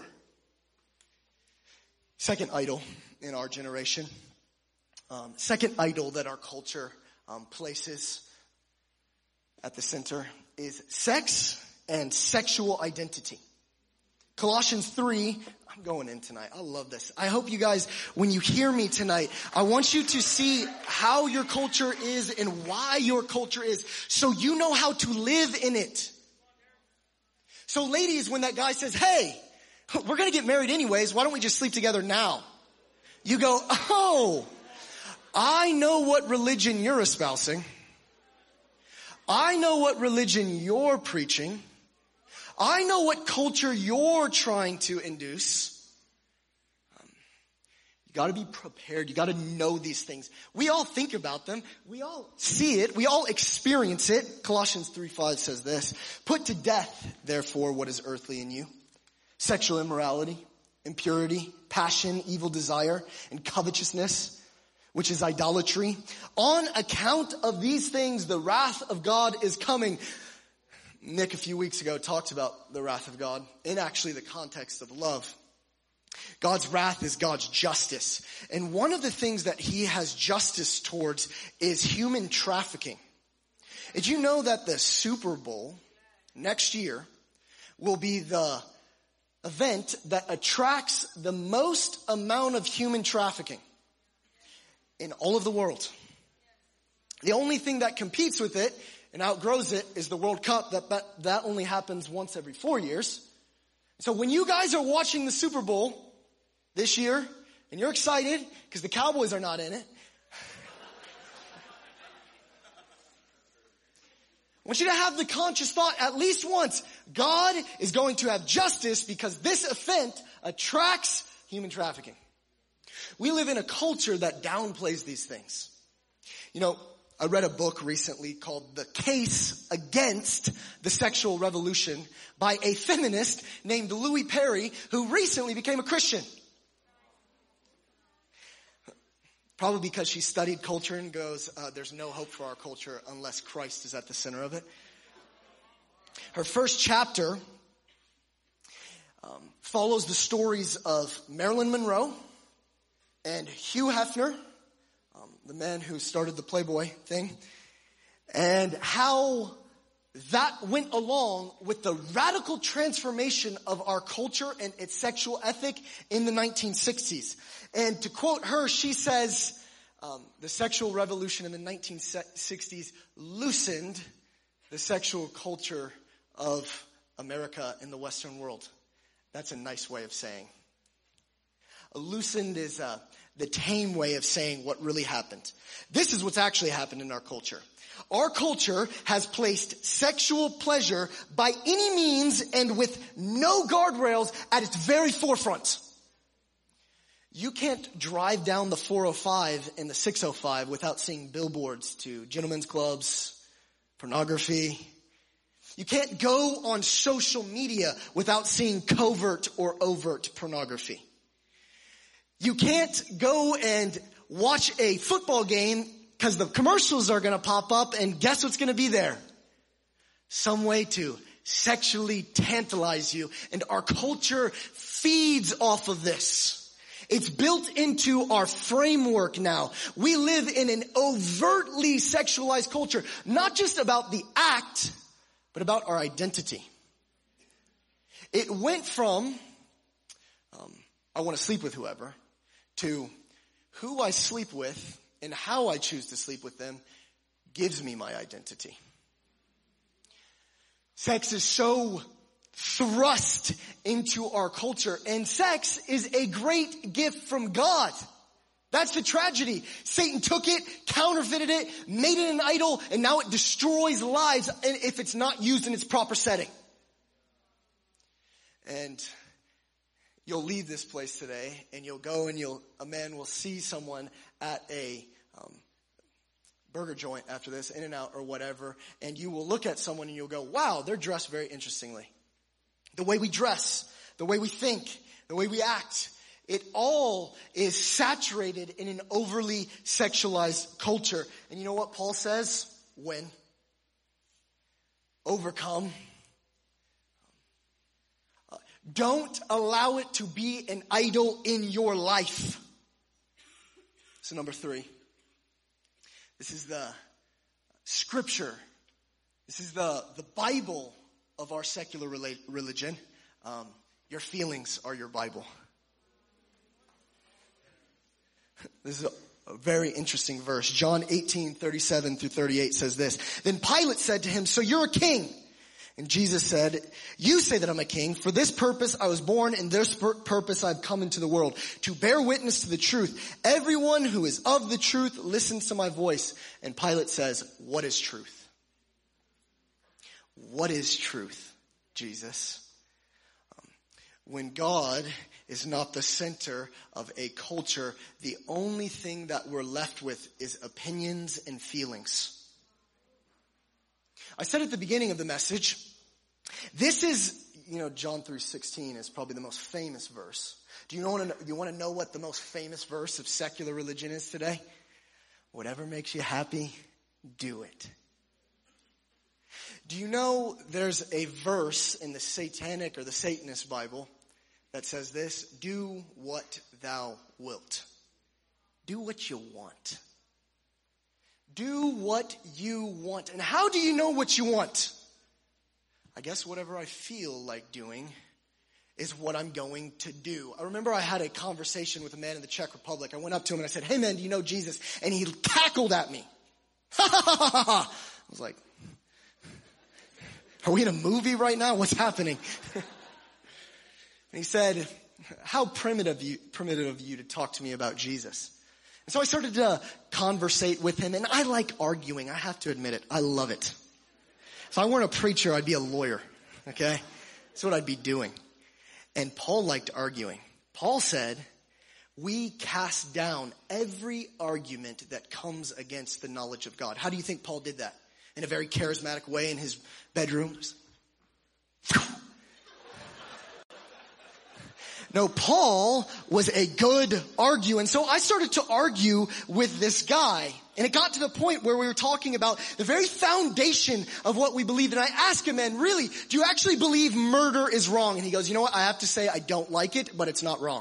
Second idol in our generation. Um, second idol that our culture um, places at the center is sex and sexual identity. Colossians three, I'm going in tonight. I love this. I hope you guys, when you hear me tonight, I want you to see how your culture is and why your culture is, so you know how to live in it. So ladies, when that guy says, hey, we're going to get married anyways, why don't we just sleep together now? You go, oh, I know what religion you're espousing. I know what religion you're preaching. I know what culture you're trying to induce. Um, you gotta be prepared. You gotta know these things. We all think about them. We all see it. We all experience it. Colossians three five says this: put to death, therefore, what is earthly in you. Sexual immorality, impurity, passion, evil desire, and covetousness, which is idolatry. On account of these things, the wrath of God is coming. Nick, a few weeks ago, talked about the wrath of God in actually the context of love. God's wrath is God's justice. And one of the things that he has justice towards is human trafficking. Did you know that the Super Bowl next year will be the event that attracts the most amount of human trafficking in all of the world? The only thing that competes with it and outgrows it is the World Cup. That, that, that only happens once every four years. So when you guys are watching the Super Bowl this year, and you're excited because the Cowboys are not in it, I want you to have the conscious thought at least once: God is going to have justice because this event attracts human trafficking. We live in a culture that downplays these things. You know, I read a book recently called The Case Against the Sexual Revolution by a feminist named Louis Perry, who recently became a Christian. Probably because she studied culture and goes, uh, there's no hope for our culture unless Christ is at the center of it. Her first chapter um, follows the stories of Marilyn Monroe and Hugh Hefner, um, the man who started the Playboy thing, and how that went along with the radical transformation of our culture and its sexual ethic in the nineteen sixties. And to quote her, she says, um, the sexual revolution in the nineteen sixties loosened the sexual culture of America and the Western world. That's a nice way of saying. Loosened is uh, the tame way of saying what really happened. This is what's actually happened in our culture. Our culture has placed sexual pleasure by any means and with no guardrails at its very forefront. You can't drive down the four oh five and the six oh five without seeing billboards to gentlemen's clubs, pornography. You can't go on social media without seeing covert or overt pornography. You can't go and watch a football game because the commercials are going to pop up, and guess what's going to be there? Some way to sexually tantalize you. And our culture feeds off of this. It's built into our framework now. We live in an overtly sexualized culture, not just about the act, but about our identity. It went from, um, I want to sleep with whoever, to who I sleep with and how I choose to sleep with them gives me my identity. Sex is so thrust into our culture, and sex is a great gift from God. That's the tragedy. Satan took it, counterfeited it, made it an idol, and now it destroys lives if it's not used in its proper setting. And you'll leave this place today, and you'll go and you'll, a man will see someone at a um, burger joint after this, In-N-Out or whatever, and you will look at someone and you'll go, wow, they're dressed very interestingly. The way we dress, the way we think, the way we act, it all is saturated in an overly sexualized culture. And you know what Paul says? Win. Overcome. Don't allow it to be an idol in your life. So number three. This is the scripture. This is the, the Bible of our secular religion. Um, Your feelings are your Bible. This is a A very interesting verse. John eighteen, thirty-seven through thirty-eight says this. Then Pilate said to him, so you're a king? And Jesus said, you say that I'm a king. For this purpose I was born, and this purpose I've come into the world, to bear witness to the truth. Everyone who is of the truth listens to my voice. And Pilate says, what is truth? What is truth, Jesus? Um, when God is not the center of a culture, the only thing that we're left with is opinions and feelings. I said at the beginning of the message, this is, you know, John three sixteen is probably the most famous verse. Do you know, want to, you want to know what the most famous verse of secular religion is today? Whatever makes you happy, do it. Do you know there's a verse in the Satanic or the Satanist Bible that says this, do what thou wilt. Do what you want. Do what you want. And how do you know what you want? I guess whatever I feel like doing is what I'm going to do. I remember I had a conversation with a man in the Czech Republic. I went up to him and I said, hey man, do you know Jesus? And he cackled at me. Ha ha ha ha ha. I was like, are we in a movie right now? What's happening? And he said, how primitive you, primitive of you to talk to me about Jesus. And so I started to conversate with him, and I like arguing. I have to admit it. I love it. If I weren't a preacher, I'd be a lawyer, okay? That's what I'd be doing. And Paul liked arguing. Paul said, we cast down every argument that comes against the knowledge of God. How do you think Paul did that? In a very charismatic way in his bedroom. No, Paul was a good arguer. And so I started to argue with this guy. And it got to the point where we were talking about the very foundation of what we believe. And I asked him, man, really, do you actually believe murder is wrong? And he goes, you know what? I have to say I don't like it, but it's not wrong.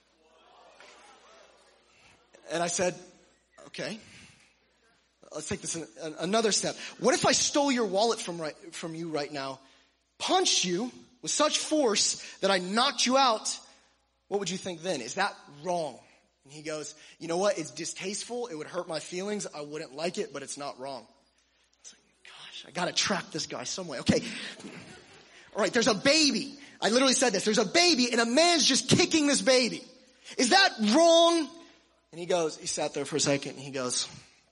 And I said, okay, let's take this another step. What if I stole your wallet from right, from you right now, punched you with such force that I knocked you out? What would you think then? Is that wrong? And he goes, you know what? It's distasteful. It would hurt my feelings. I wouldn't like it, but it's not wrong. I was like, gosh, I got to trap this guy some way. Okay. All right. There's a baby. I literally said this. There's a baby and a man's just kicking this baby. Is that wrong? And he goes, he sat there for a second and he goes,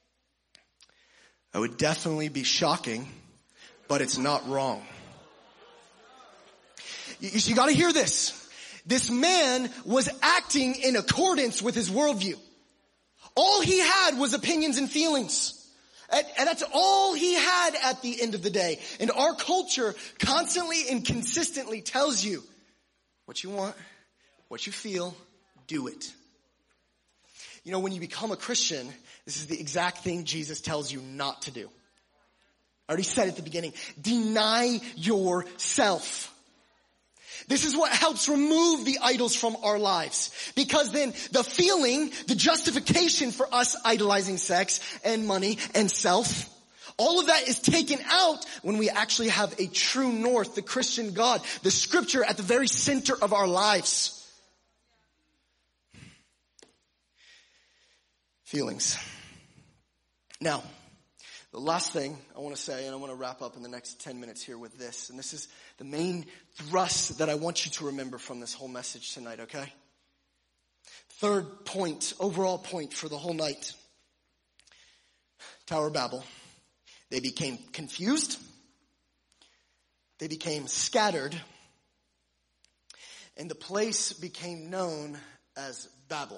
it would definitely be shocking, but it's not wrong. You, you got to hear this. This man was acting in accordance with his worldview. All he had was opinions and feelings. And, and that's all he had at the end of the day. And our culture constantly and consistently tells you what you want, what you feel, do it. You know, when you become a Christian, this is the exact thing Jesus tells you not to do. I already said at the beginning, deny yourself. This is what helps remove the idols from our lives. Because then the feeling, the justification for us idolizing sex and money and self, all of that is taken out when we actually have a true north, the Christian God, the scripture at the very center of our lives. Feelings. Now, the last thing I want to say, and I want to wrap up in the next ten minutes here with this, and this is the main thrust that I want you to remember from this whole message tonight, okay? Third point, overall point for the whole night. Tower of Babel. They became confused. They became scattered. And the place became known as Babel.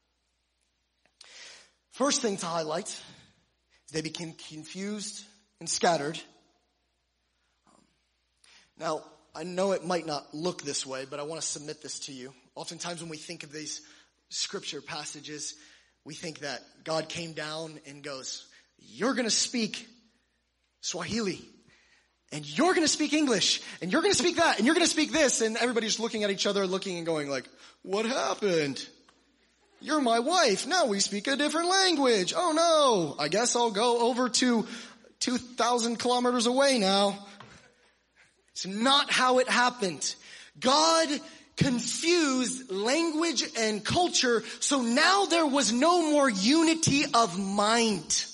First thing to highlight is they became confused and scattered. Um, now, I know it might not look this way, but I want to submit this to you. Oftentimes when we think of these scripture passages, we think that God came down and goes, you're going to speak Swahili, and you're going to speak English, and you're going to speak that, and you're going to speak this, and everybody's looking at each other, looking and going like, what happened? You're my wife. Now we speak a different language. Oh no, I guess I'll go over to two thousand kilometers away now. It's not how it happened. God confused language and culture, so now there was no more unity of mind.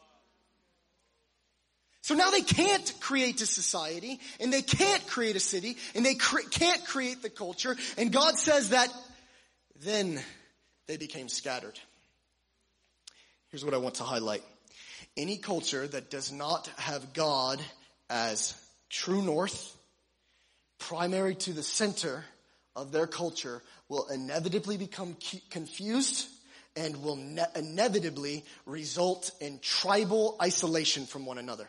So now they can't create a society, and they can't create a city, and they cre- can't create the culture, and God says that then they became scattered. Here's what I want to highlight. Any culture that does not have God as true north, primary to the center of their culture, will inevitably become confused and will ne- inevitably result in tribal isolation from one another.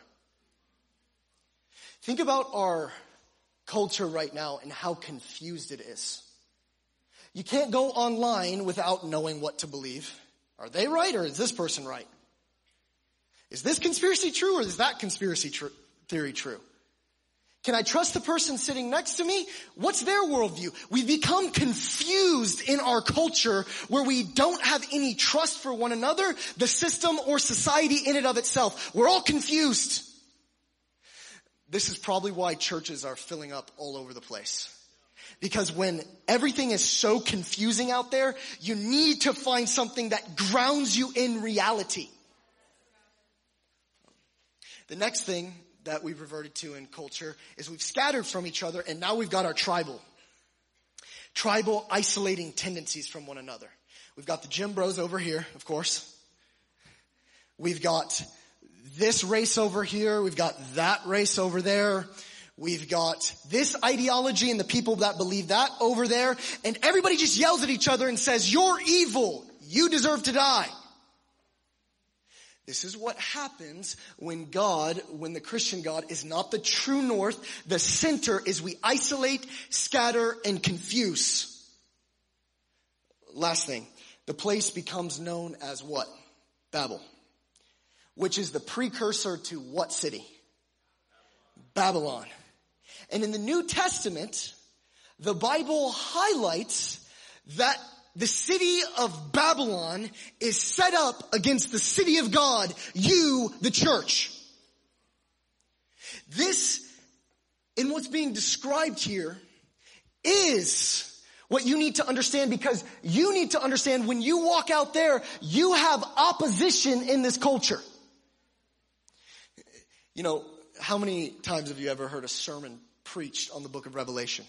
Think about our culture right now and how confused it is. You can't go online without knowing what to believe. Are they right or is this person right? Is this conspiracy true or is that conspiracy tr- theory true? Can I trust the person sitting next to me? What's their worldview? We've become confused in our culture where we don't have any trust for one another, the system, or society in and of itself. We're all confused. This is probably why churches are filling up all over the place. Because when everything is so confusing out there, you need to find something that grounds you in reality. The next thing that we've reverted to in culture is we've scattered from each other, and now we've got our tribal. Tribal isolating tendencies from one another. We've got the gym bros over here, of course. We've got this race over here. We've got that race over there. We've got this ideology and the people that believe that over there. And everybody just yells at each other and says, "You're evil. You deserve to die." This is what happens when God, when the Christian God is not the true north. The center is we isolate, scatter, and confuse. Last thing, the place becomes known as what? Babel. Which is the precursor to what city? Babylon. And in the New Testament, the Bible highlights that the city of Babylon is set up against the city of God, you, the church. This, in what's being described here, is what you need to understand, because you need to understand when you walk out there, you have opposition in this culture. You know, how many times have you ever heard a sermon preached on the book of Revelation?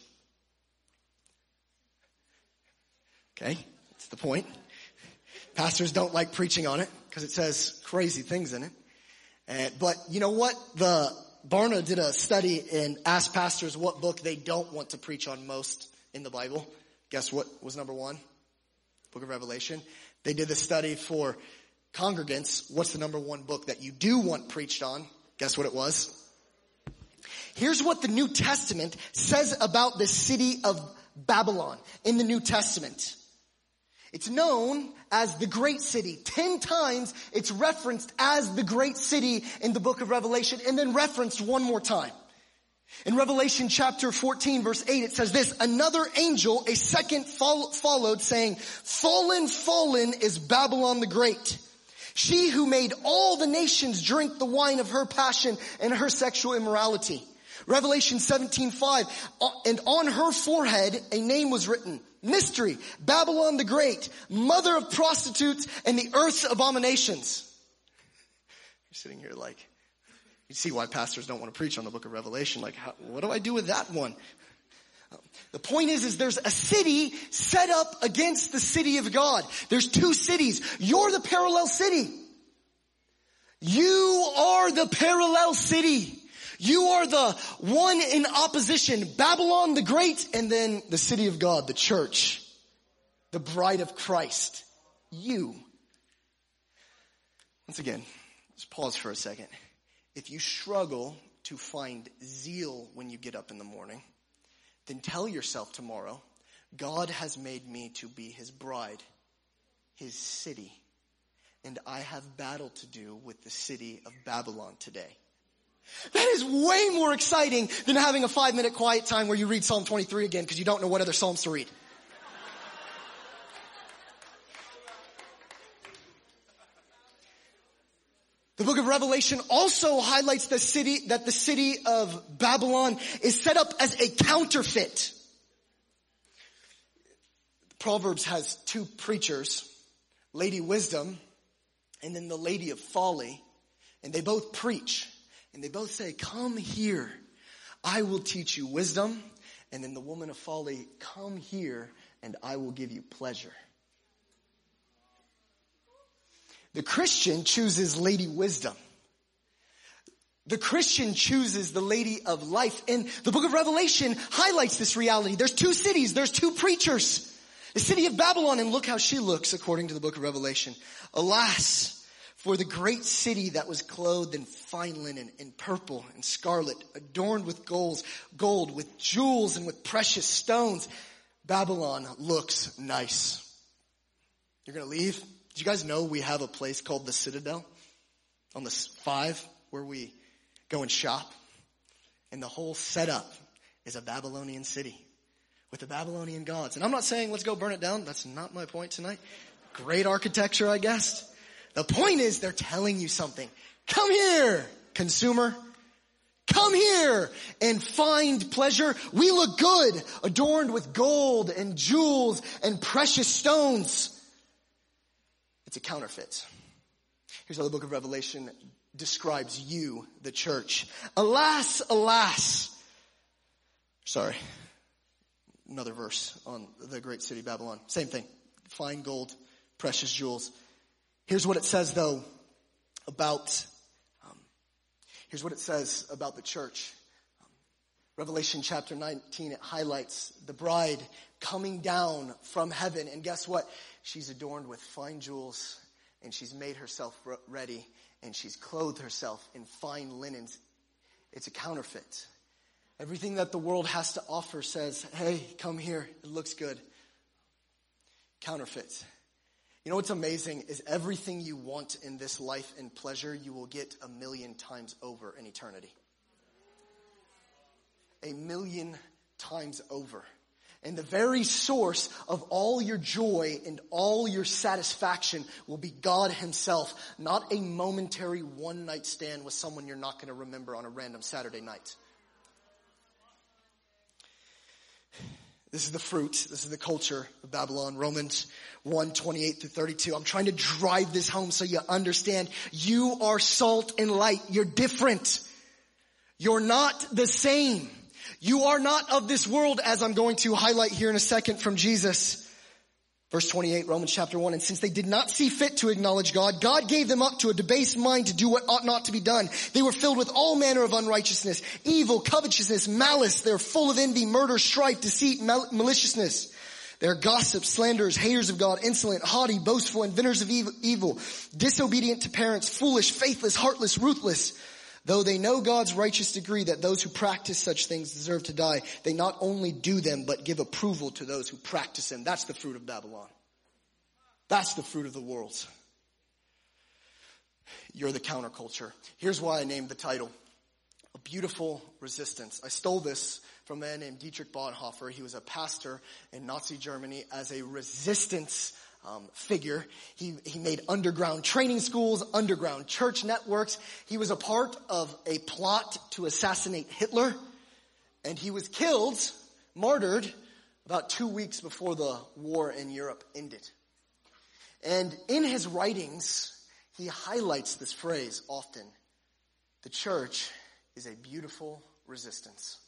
Okay, that's the point. Pastors don't like preaching on it because it says crazy things in it. Uh, but you know what? The Barna did a study and asked pastors what book they don't want to preach on most in the Bible. Guess what was number one? Book of Revelation. They did the study for congregants. What's the number one book that you do want preached on? Guess what it was? Here's what the New Testament says about the city of Babylon in the New Testament. It's known as the great city. Ten times it's referenced as the great city in the book of Revelation, and then referenced one more time. In Revelation chapter fourteen verse eight, it says this: "Another angel, a second fol- followed saying, 'Fallen, fallen is Babylon the Great. She who made all the nations drink the wine of her passion and her sexual immorality.'" Revelation seventeen five, "And on her forehead a name was written, Mystery, Babylon the Great, mother of prostitutes and the earth's abominations." You're sitting here like, you see why pastors don't want to preach on the book of Revelation. Like, how, what do I do with that one? The point is, is there's a city set up against the city of God. There's two cities. You're the parallel city. You are the parallel city. You are the one in opposition. Babylon the Great, and then the city of God, the church, the bride of Christ. You. Once again, let's pause for a second. If you struggle to find zeal when you get up in the morning, then tell yourself tomorrow, God has made me to be his bride, his city, and I have battle to do with the city of Babylon today. That is way more exciting than having a five minute quiet time where you read Psalm twenty-three again because you don't know what other Psalms to read. The book of Revelation also highlights the city, that the city of Babylon is set up as a counterfeit. Proverbs has two preachers, Lady Wisdom and then the Lady of Folly, and they both preach, and they both say, come here, I will teach you wisdom, and then the woman of folly, come here, and I will give you pleasure. The Christian chooses Lady Wisdom. The Christian chooses the Lady of Life. And the book of Revelation highlights this reality. There's two cities. There's two preachers. The city of Babylon, and look how she looks according to the book of Revelation. Alas, for the great city that was clothed in fine linen, in purple and scarlet, adorned with gold, gold, with jewels and with precious stones. Babylon looks nice. You're going to leave? Did you guys know we have a place called the Citadel on the five where we go and shop? And the whole setup is a Babylonian city with the Babylonian gods. And I'm not saying let's go burn it down. That's not my point tonight. Great architecture, I guess. The point is they're telling you something. Come here, consumer. Come here and find pleasure. We look good, adorned with gold and jewels and precious stones. It's a counterfeit. Here's how the book of Revelation describes you, the church. Alas, alas. Sorry. Another verse on the great city Babylon. Same thing. Fine gold, precious jewels. Here's what it says though about, um, here's what it says about the church. Um, Revelation chapter nineteen, it highlights the bride coming down from heaven. And guess what? She's adorned with fine jewels, and she's made herself ready, and she's clothed herself in fine linens. It's a counterfeit. Everything that the world has to offer says, hey, come here. It looks good. Counterfeit. You know what's amazing is everything you want in this life and pleasure, you will get a million times over in eternity. A million times over. And the very source of all your joy and all your satisfaction will be God himself, not a momentary one-night stand with someone you're not going to remember on a random Saturday night. This is the fruit. This is the culture of Babylon. Romans one, twenty-eight through thirty-two. I'm trying to drive this home so you understand. You are salt and light. You're different. You're not the same. You are not of this world, as I'm going to highlight here in a second from Jesus. Verse twenty-eight, Romans chapter one. And since they did not see fit to acknowledge God, God gave them up to a debased mind to do what ought not to be done. They were filled with all manner of unrighteousness, evil, covetousness, malice. They're full of envy, murder, strife, deceit, mal- maliciousness. They're gossips, slanderers, haters of God, insolent, haughty, boastful, inventors of evil, evil, disobedient to parents, foolish, faithless, heartless, ruthless. Though they know God's righteous decree that those who practice such things deserve to die, they not only do them, but give approval to those who practice them. That's the fruit of Babylon. That's the fruit of the world. You're the counterculture. Here's why I named the title, A Beautiful Resistance. I stole this from a man named Dietrich Bonhoeffer. He was a pastor in Nazi Germany as a resistance Um, figure. He, he made underground training schools, underground church networks. He was a part of a plot to assassinate Hitler, and he was killed, martyred, about two weeks before the war in Europe ended. And in his writings, he highlights this phrase often. The church is a beautiful resistance.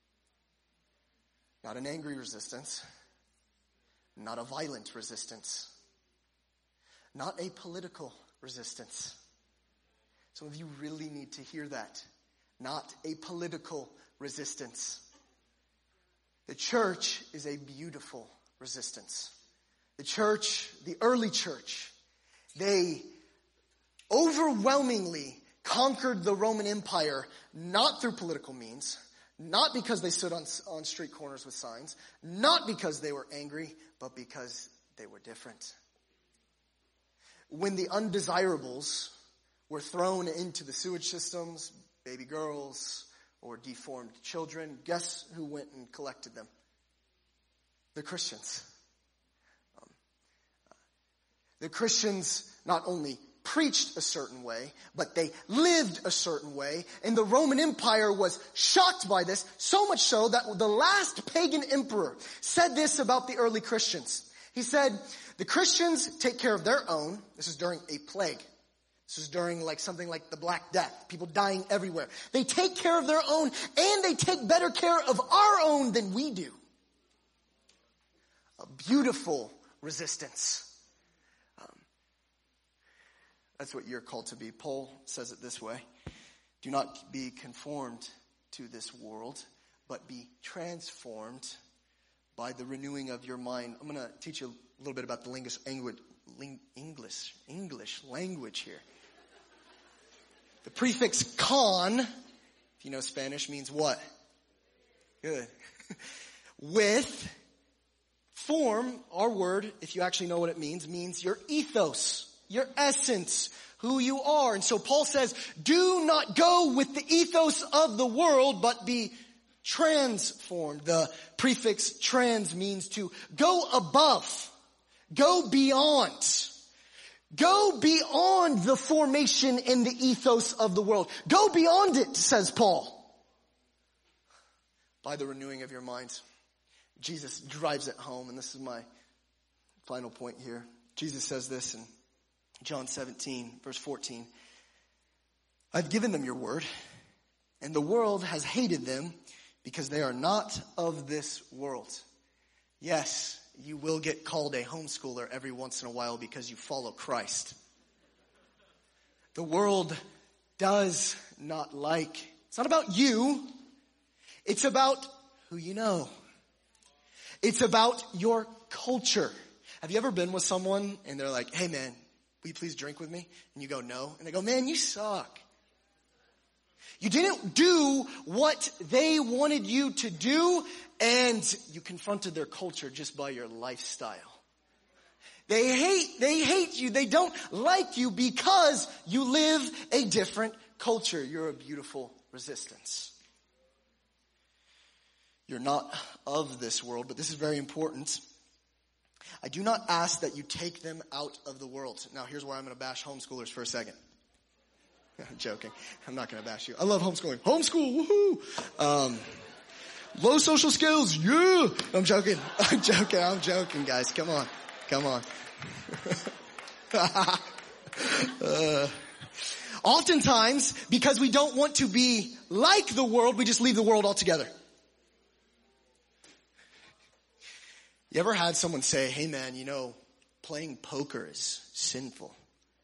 Not an angry resistance. Not a violent resistance. Not a political resistance. Some of you really need to hear that. Not a political resistance. The church is a beautiful resistance. The church, the early church, they overwhelmingly conquered the Roman Empire, not through political means, not because they stood on, on street corners with signs, not because they were angry, but because they were different. When the undesirables were thrown into the sewage systems, baby girls or deformed children, guess who went and collected them? The Christians. Um, the Christians not only preached a certain way, but they lived a certain way. And the Roman Empire was shocked by this, so much so that the last pagan emperor said this about the early Christians. He said, the Christians take care of their own. This is during a plague. This is during like something like the Black Death. People dying everywhere. They take care of their own, and they take better care of our own than we do. A beautiful resistance. Um, that's what you're called to be. Paul says it this way. Do not be conformed to this world, but be transformed by the renewing of your mind. I'm going to teach you a little bit about the lingus, English, English language here. The prefix con, if you know Spanish, means what? Good. With, form, our word, if you actually know what it means, means your ethos, your essence, who you are. And so Paul says, do not go with the ethos of the world, but be transformed. The prefix trans means to go above, go beyond. Go beyond the formation and the ethos of the world. Go beyond it, says Paul. By the renewing of your minds. Jesus drives it home, and this is my final point here. Jesus says this in John seventeen, verse fourteen. I've given them your word, and the world has hated them because they are not of this world. Yes, you will get called a homeschooler every once in a while because you follow Christ. The world does not like. It's not about you. It's about who you know. It's about your culture. Have you ever been with someone and they're like, hey man, will you please drink with me? And you go, no. And they go, man, you suck. You didn't do what they wanted you to do, and you confronted their culture just by your lifestyle. They hate, they hate you. They don't like you because you live a different culture. You're a beautiful resistance. You're not of this world, but this is very important. I do not ask that you take them out of the world. Now here's where I'm going to bash homeschoolers for a second. I'm joking. I'm not going to bash you. I love homeschooling. Homeschool, woohoo! Um, low social skills, yeah! I'm joking. I'm joking. I'm joking, guys. Come on. Come on. uh, oftentimes, because we don't want to be like the world, we just leave the world altogether. You ever had someone say, hey man, you know, playing poker is sinful?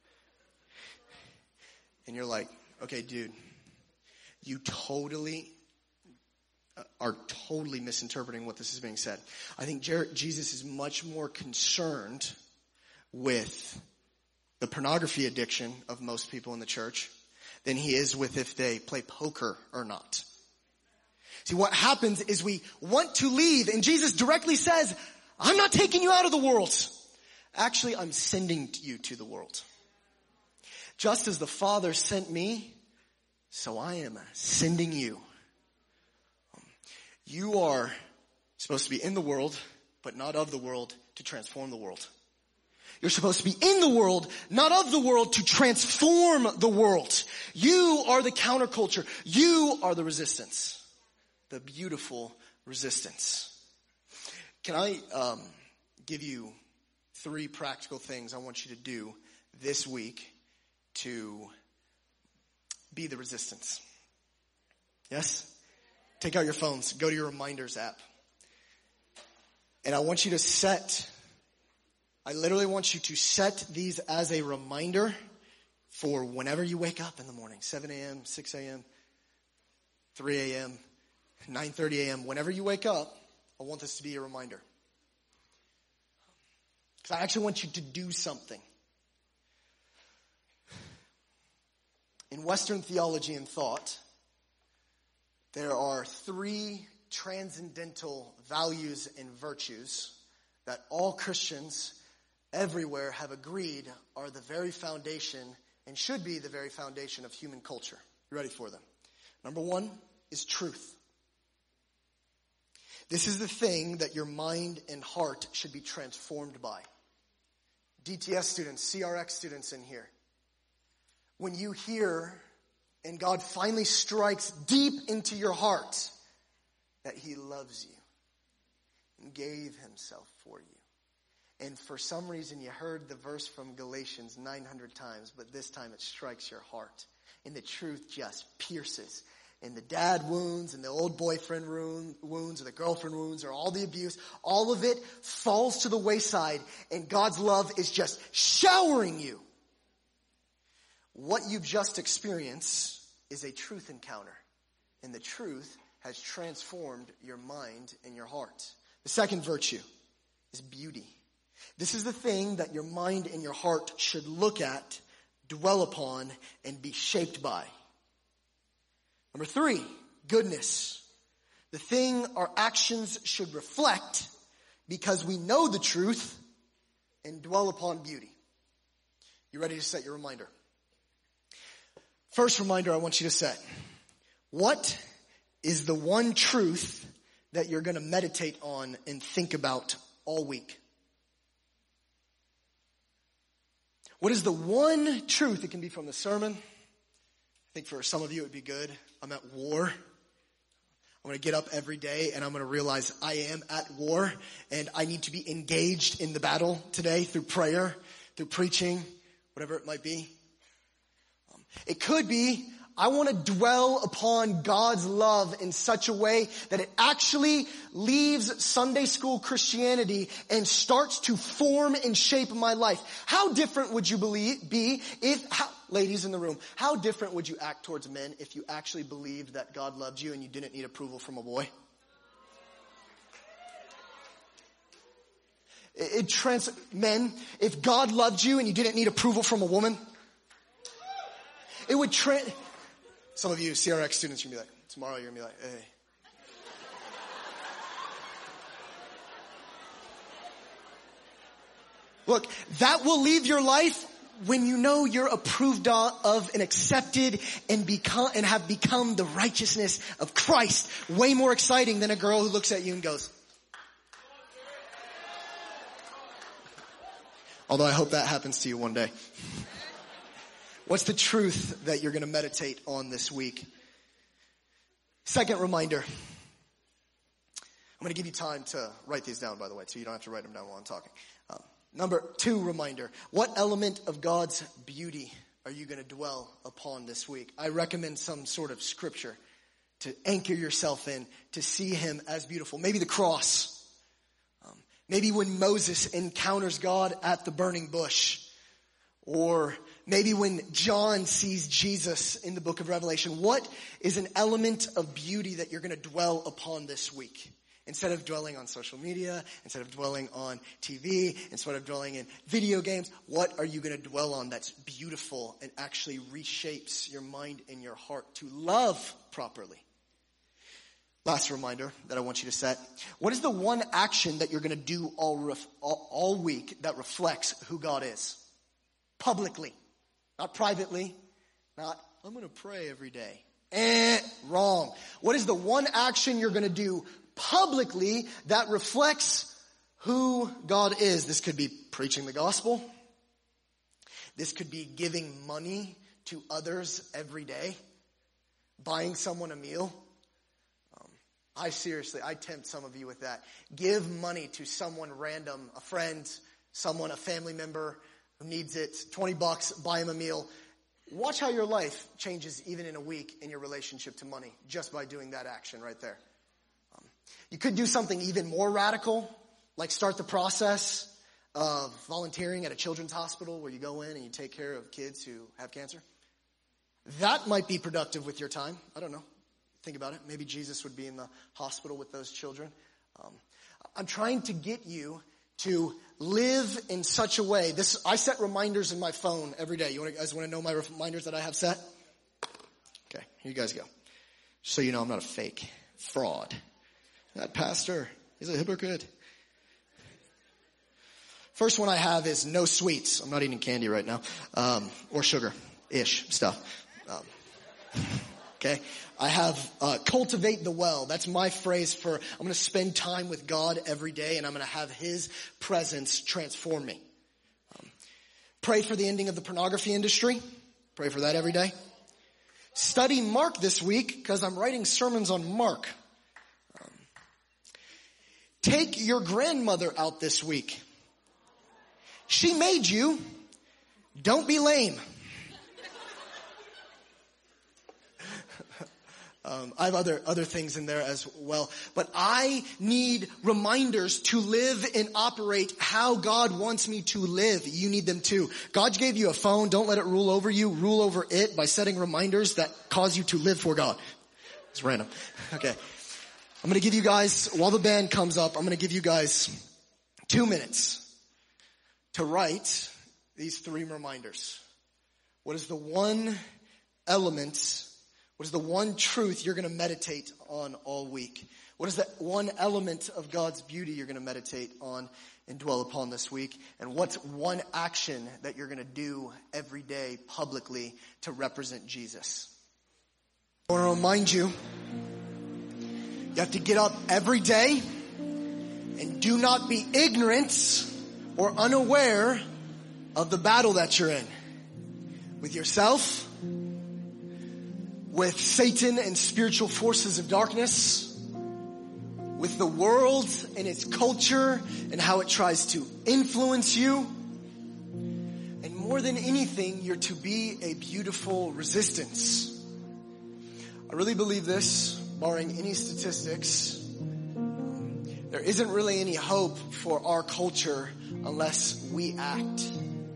And you're like, okay, dude, you totally are totally misinterpreting what this is being said. I think Jer- Jesus is much more concerned with the pornography addiction of most people in the church than he is with if they play poker or not. See, what happens is we want to leave, and Jesus directly says, I'm not taking you out of the world. Actually, I'm sending you to the world. Just as the Father sent me, so I am sending you. You are supposed to be in the world, but not of the world, to transform the world. You're supposed to be in the world, not of the world, to transform the world. You are the counterculture. You are the resistance. The beautiful resistance. Can I um, give you three practical things I want you to do this week to be the resistance? Yes? Take out your phones. Go to your reminders app. And I want you to set, I literally want you to set these as a reminder for whenever you wake up in the morning. seven a.m., six a.m., three a.m., nine thirty a.m. Whenever you wake up, I want this to be a reminder. Because I actually want you to do something. In Western theology and thought, there are three transcendental values and virtues that all Christians everywhere have agreed are the very foundation and should be the very foundation of human culture. You ready for them? Number one is truth. This is the thing that your mind and heart should be transformed by. D T S students, C R X students in here. When you hear and God finally strikes deep into your heart that he loves you and gave himself for you and for some reason you heard the verse from Galatians nine hundred times, but this time it strikes your heart. And the truth just pierces. And the dad wounds and the old boyfriend wounds or the girlfriend wounds or all the abuse, all of it falls to the wayside and God's love is just showering you. What you've just experienced is a truth encounter. And the truth has transformed your mind and your heart. The second virtue is beauty. This is the thing that your mind and your heart should look at, dwell upon, and be shaped by. Number three, goodness. The thing our actions should reflect because we know the truth and dwell upon beauty. You ready to set your reminder? First reminder I want you to set. What is the one truth that you're going to meditate on and think about all week? What is the one truth? It can be from the sermon. I think for some of you it would be good. I'm at war. I'm going to get up every day and I'm going to realize I am at war and I need to be engaged in the battle today through prayer, through preaching, whatever it might be. Um, it could be I want to dwell upon God's love in such a way that it actually leaves Sunday school Christianity and starts to form and shape my life. How different would you believe, be if, how, ladies in the room, how different would you act towards men if you actually believed that God loved you and you didn't need approval from a boy? It, it trans, men, if God loved you and you didn't need approval from a woman, it would trans, some of you C R X students are going to be like, tomorrow you're going to be like, hey. Look, that will leave your life when you know you're approved of and accepted and become and have become the righteousness of Christ. Way more exciting than a girl who looks at you and goes. Although I hope that happens to you one day. What's the truth that you're going to meditate on this week? Second reminder. I'm going to give you time to write these down, by the way, so you don't have to write them down while I'm talking. Um, number two reminder. What element of God's beauty are you going to dwell upon this week? I recommend some sort of scripture to anchor yourself in, to see him as beautiful. Maybe the cross. Um, maybe when Moses encounters God at the burning bush. Or maybe when John sees Jesus in the book of Revelation. What is an element of beauty that you're going to dwell upon this week? Instead of dwelling on social media, instead of dwelling on T V, instead of dwelling in video games, what are you going to dwell on that's beautiful and actually reshapes your mind and your heart to love properly? Last reminder that I want you to set. What is the one action that you're going to do all, ref, all, all week that reflects who God is? Publicly. Not privately. Not, I'm going to pray every day. Eh, wrong. What is the one action you're going to do publicly that reflects who God is? This could be preaching the gospel. This could be giving money to others every day. Buying someone a meal. Um, I seriously, I tempt some of you with that. Give money to someone random, a friend, someone, a family member who needs it, twenty bucks, buy him a meal. Watch how your life changes even in a week in your relationship to money just by doing that action right there. Um, you could do something even more radical, like start the process of volunteering at a children's hospital where you go in and you take care of kids who have cancer. That might be productive with your time. I don't know. Think about it. Maybe Jesus would be in the hospital with those children. Um, I'm trying to get you to live in such a way. This, I set reminders in my phone every day. You, wanna, you guys want to know my reminders that I have set? Okay, here you guys go. So you know I'm not a fake fraud. That pastor, he's a hypocrite. First one I have is no sweets. I'm not eating candy right now. Um, or sugar-ish stuff. Um, okay. I have uh, cultivate the well. That's my phrase for I'm going to spend time with God every day and I'm going to have his presence transform me. Um, pray for the ending of the pornography industry. Pray for that every day. Study Mark this week because I'm writing sermons on Mark. Um, take your grandmother out this week. She made you. Don't be lame. Um, I have other, other things in there as well. But I need reminders to live and operate how God wants me to live. You need them too. God gave you a phone. Don't let it rule over you. Rule over it by setting reminders that cause you to live for God. It's random. Okay. I'm going to give you guys, while the band comes up, I'm going to give you guys two minutes to write these three reminders. What is the one element, what is the one truth you're going to meditate on all week? What is that one element of God's beauty you're going to meditate on and dwell upon this week? And what's one action that you're going to do every day publicly to represent Jesus? I want to remind you, you have to get up every day and do not be ignorant or unaware of the battle that you're in. With yourself, with Satan and spiritual forces of darkness, with the world and its culture and how it tries to influence you. And more than anything, you're to be a beautiful resistance. I really believe this, barring any statistics. There isn't really any hope for our culture unless we act.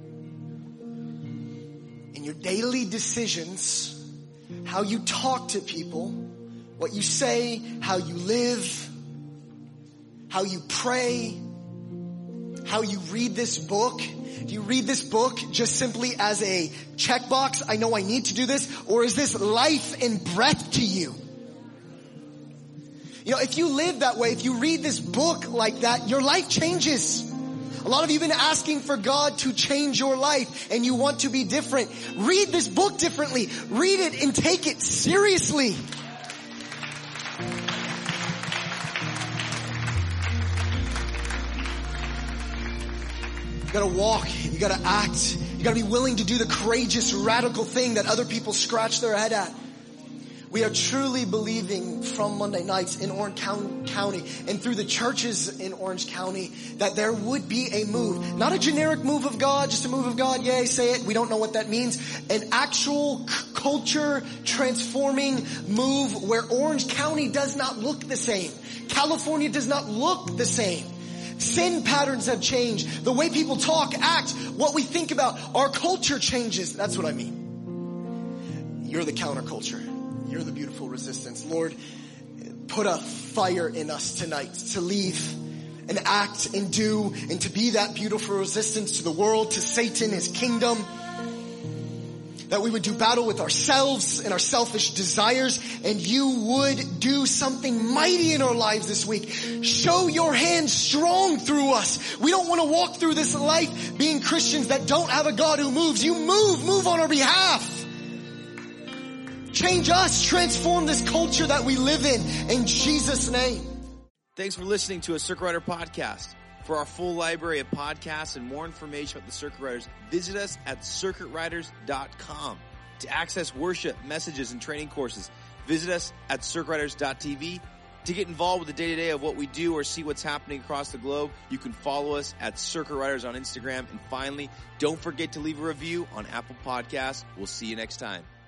In your daily decisions, how you talk to people, what you say, how you live, how you pray, how you read this book. Do you read this book just simply as a checkbox? I know I need to do this. Or is this life and breath to you? You know, if you live that way, if you read this book like that, your life changes. A lot of you have been asking for God to change your life and you want to be different. Read this book differently. Read it and take it seriously. You gotta walk, you gotta act, you gotta be willing to do the courageous, radical thing that other people scratch their head at. We are truly believing from Monday nights in Orange County and through the churches in Orange County that there would be a move. Not a generic move of God, just a move of God, yay, say it, we don't know what that means. An actual c- culture transforming move where Orange County does not look the same. California does not look the same. Sin patterns have changed. The way people talk, act, what we think about, our culture changes. That's what I mean. You're the counterculture. You're the beautiful resistance. Lord, put a fire in us tonight to leave and act and do and to be that beautiful resistance to the world, to Satan, his kingdom. That we would do battle with ourselves and our selfish desires, and you would do something mighty in our lives this week. Show your hand strong through us. We don't want to walk through this life being Christians that don't have a God who moves. You move, move on our behalf. Change us, transform this culture that we live in, in Jesus' name. Thanks for listening to a Circuit Rider podcast. For our full library of podcasts and more information about the Circuit Riders, visit us at circuit riders dot com. To access worship, messages, and training courses, visit us at circuit riders dot t v. To get involved with the day-to-day of what we do or see what's happening across the globe, you can follow us at Circuit Riders on Instagram. And finally, don't forget to leave a review on Apple Podcasts. We'll see you next time.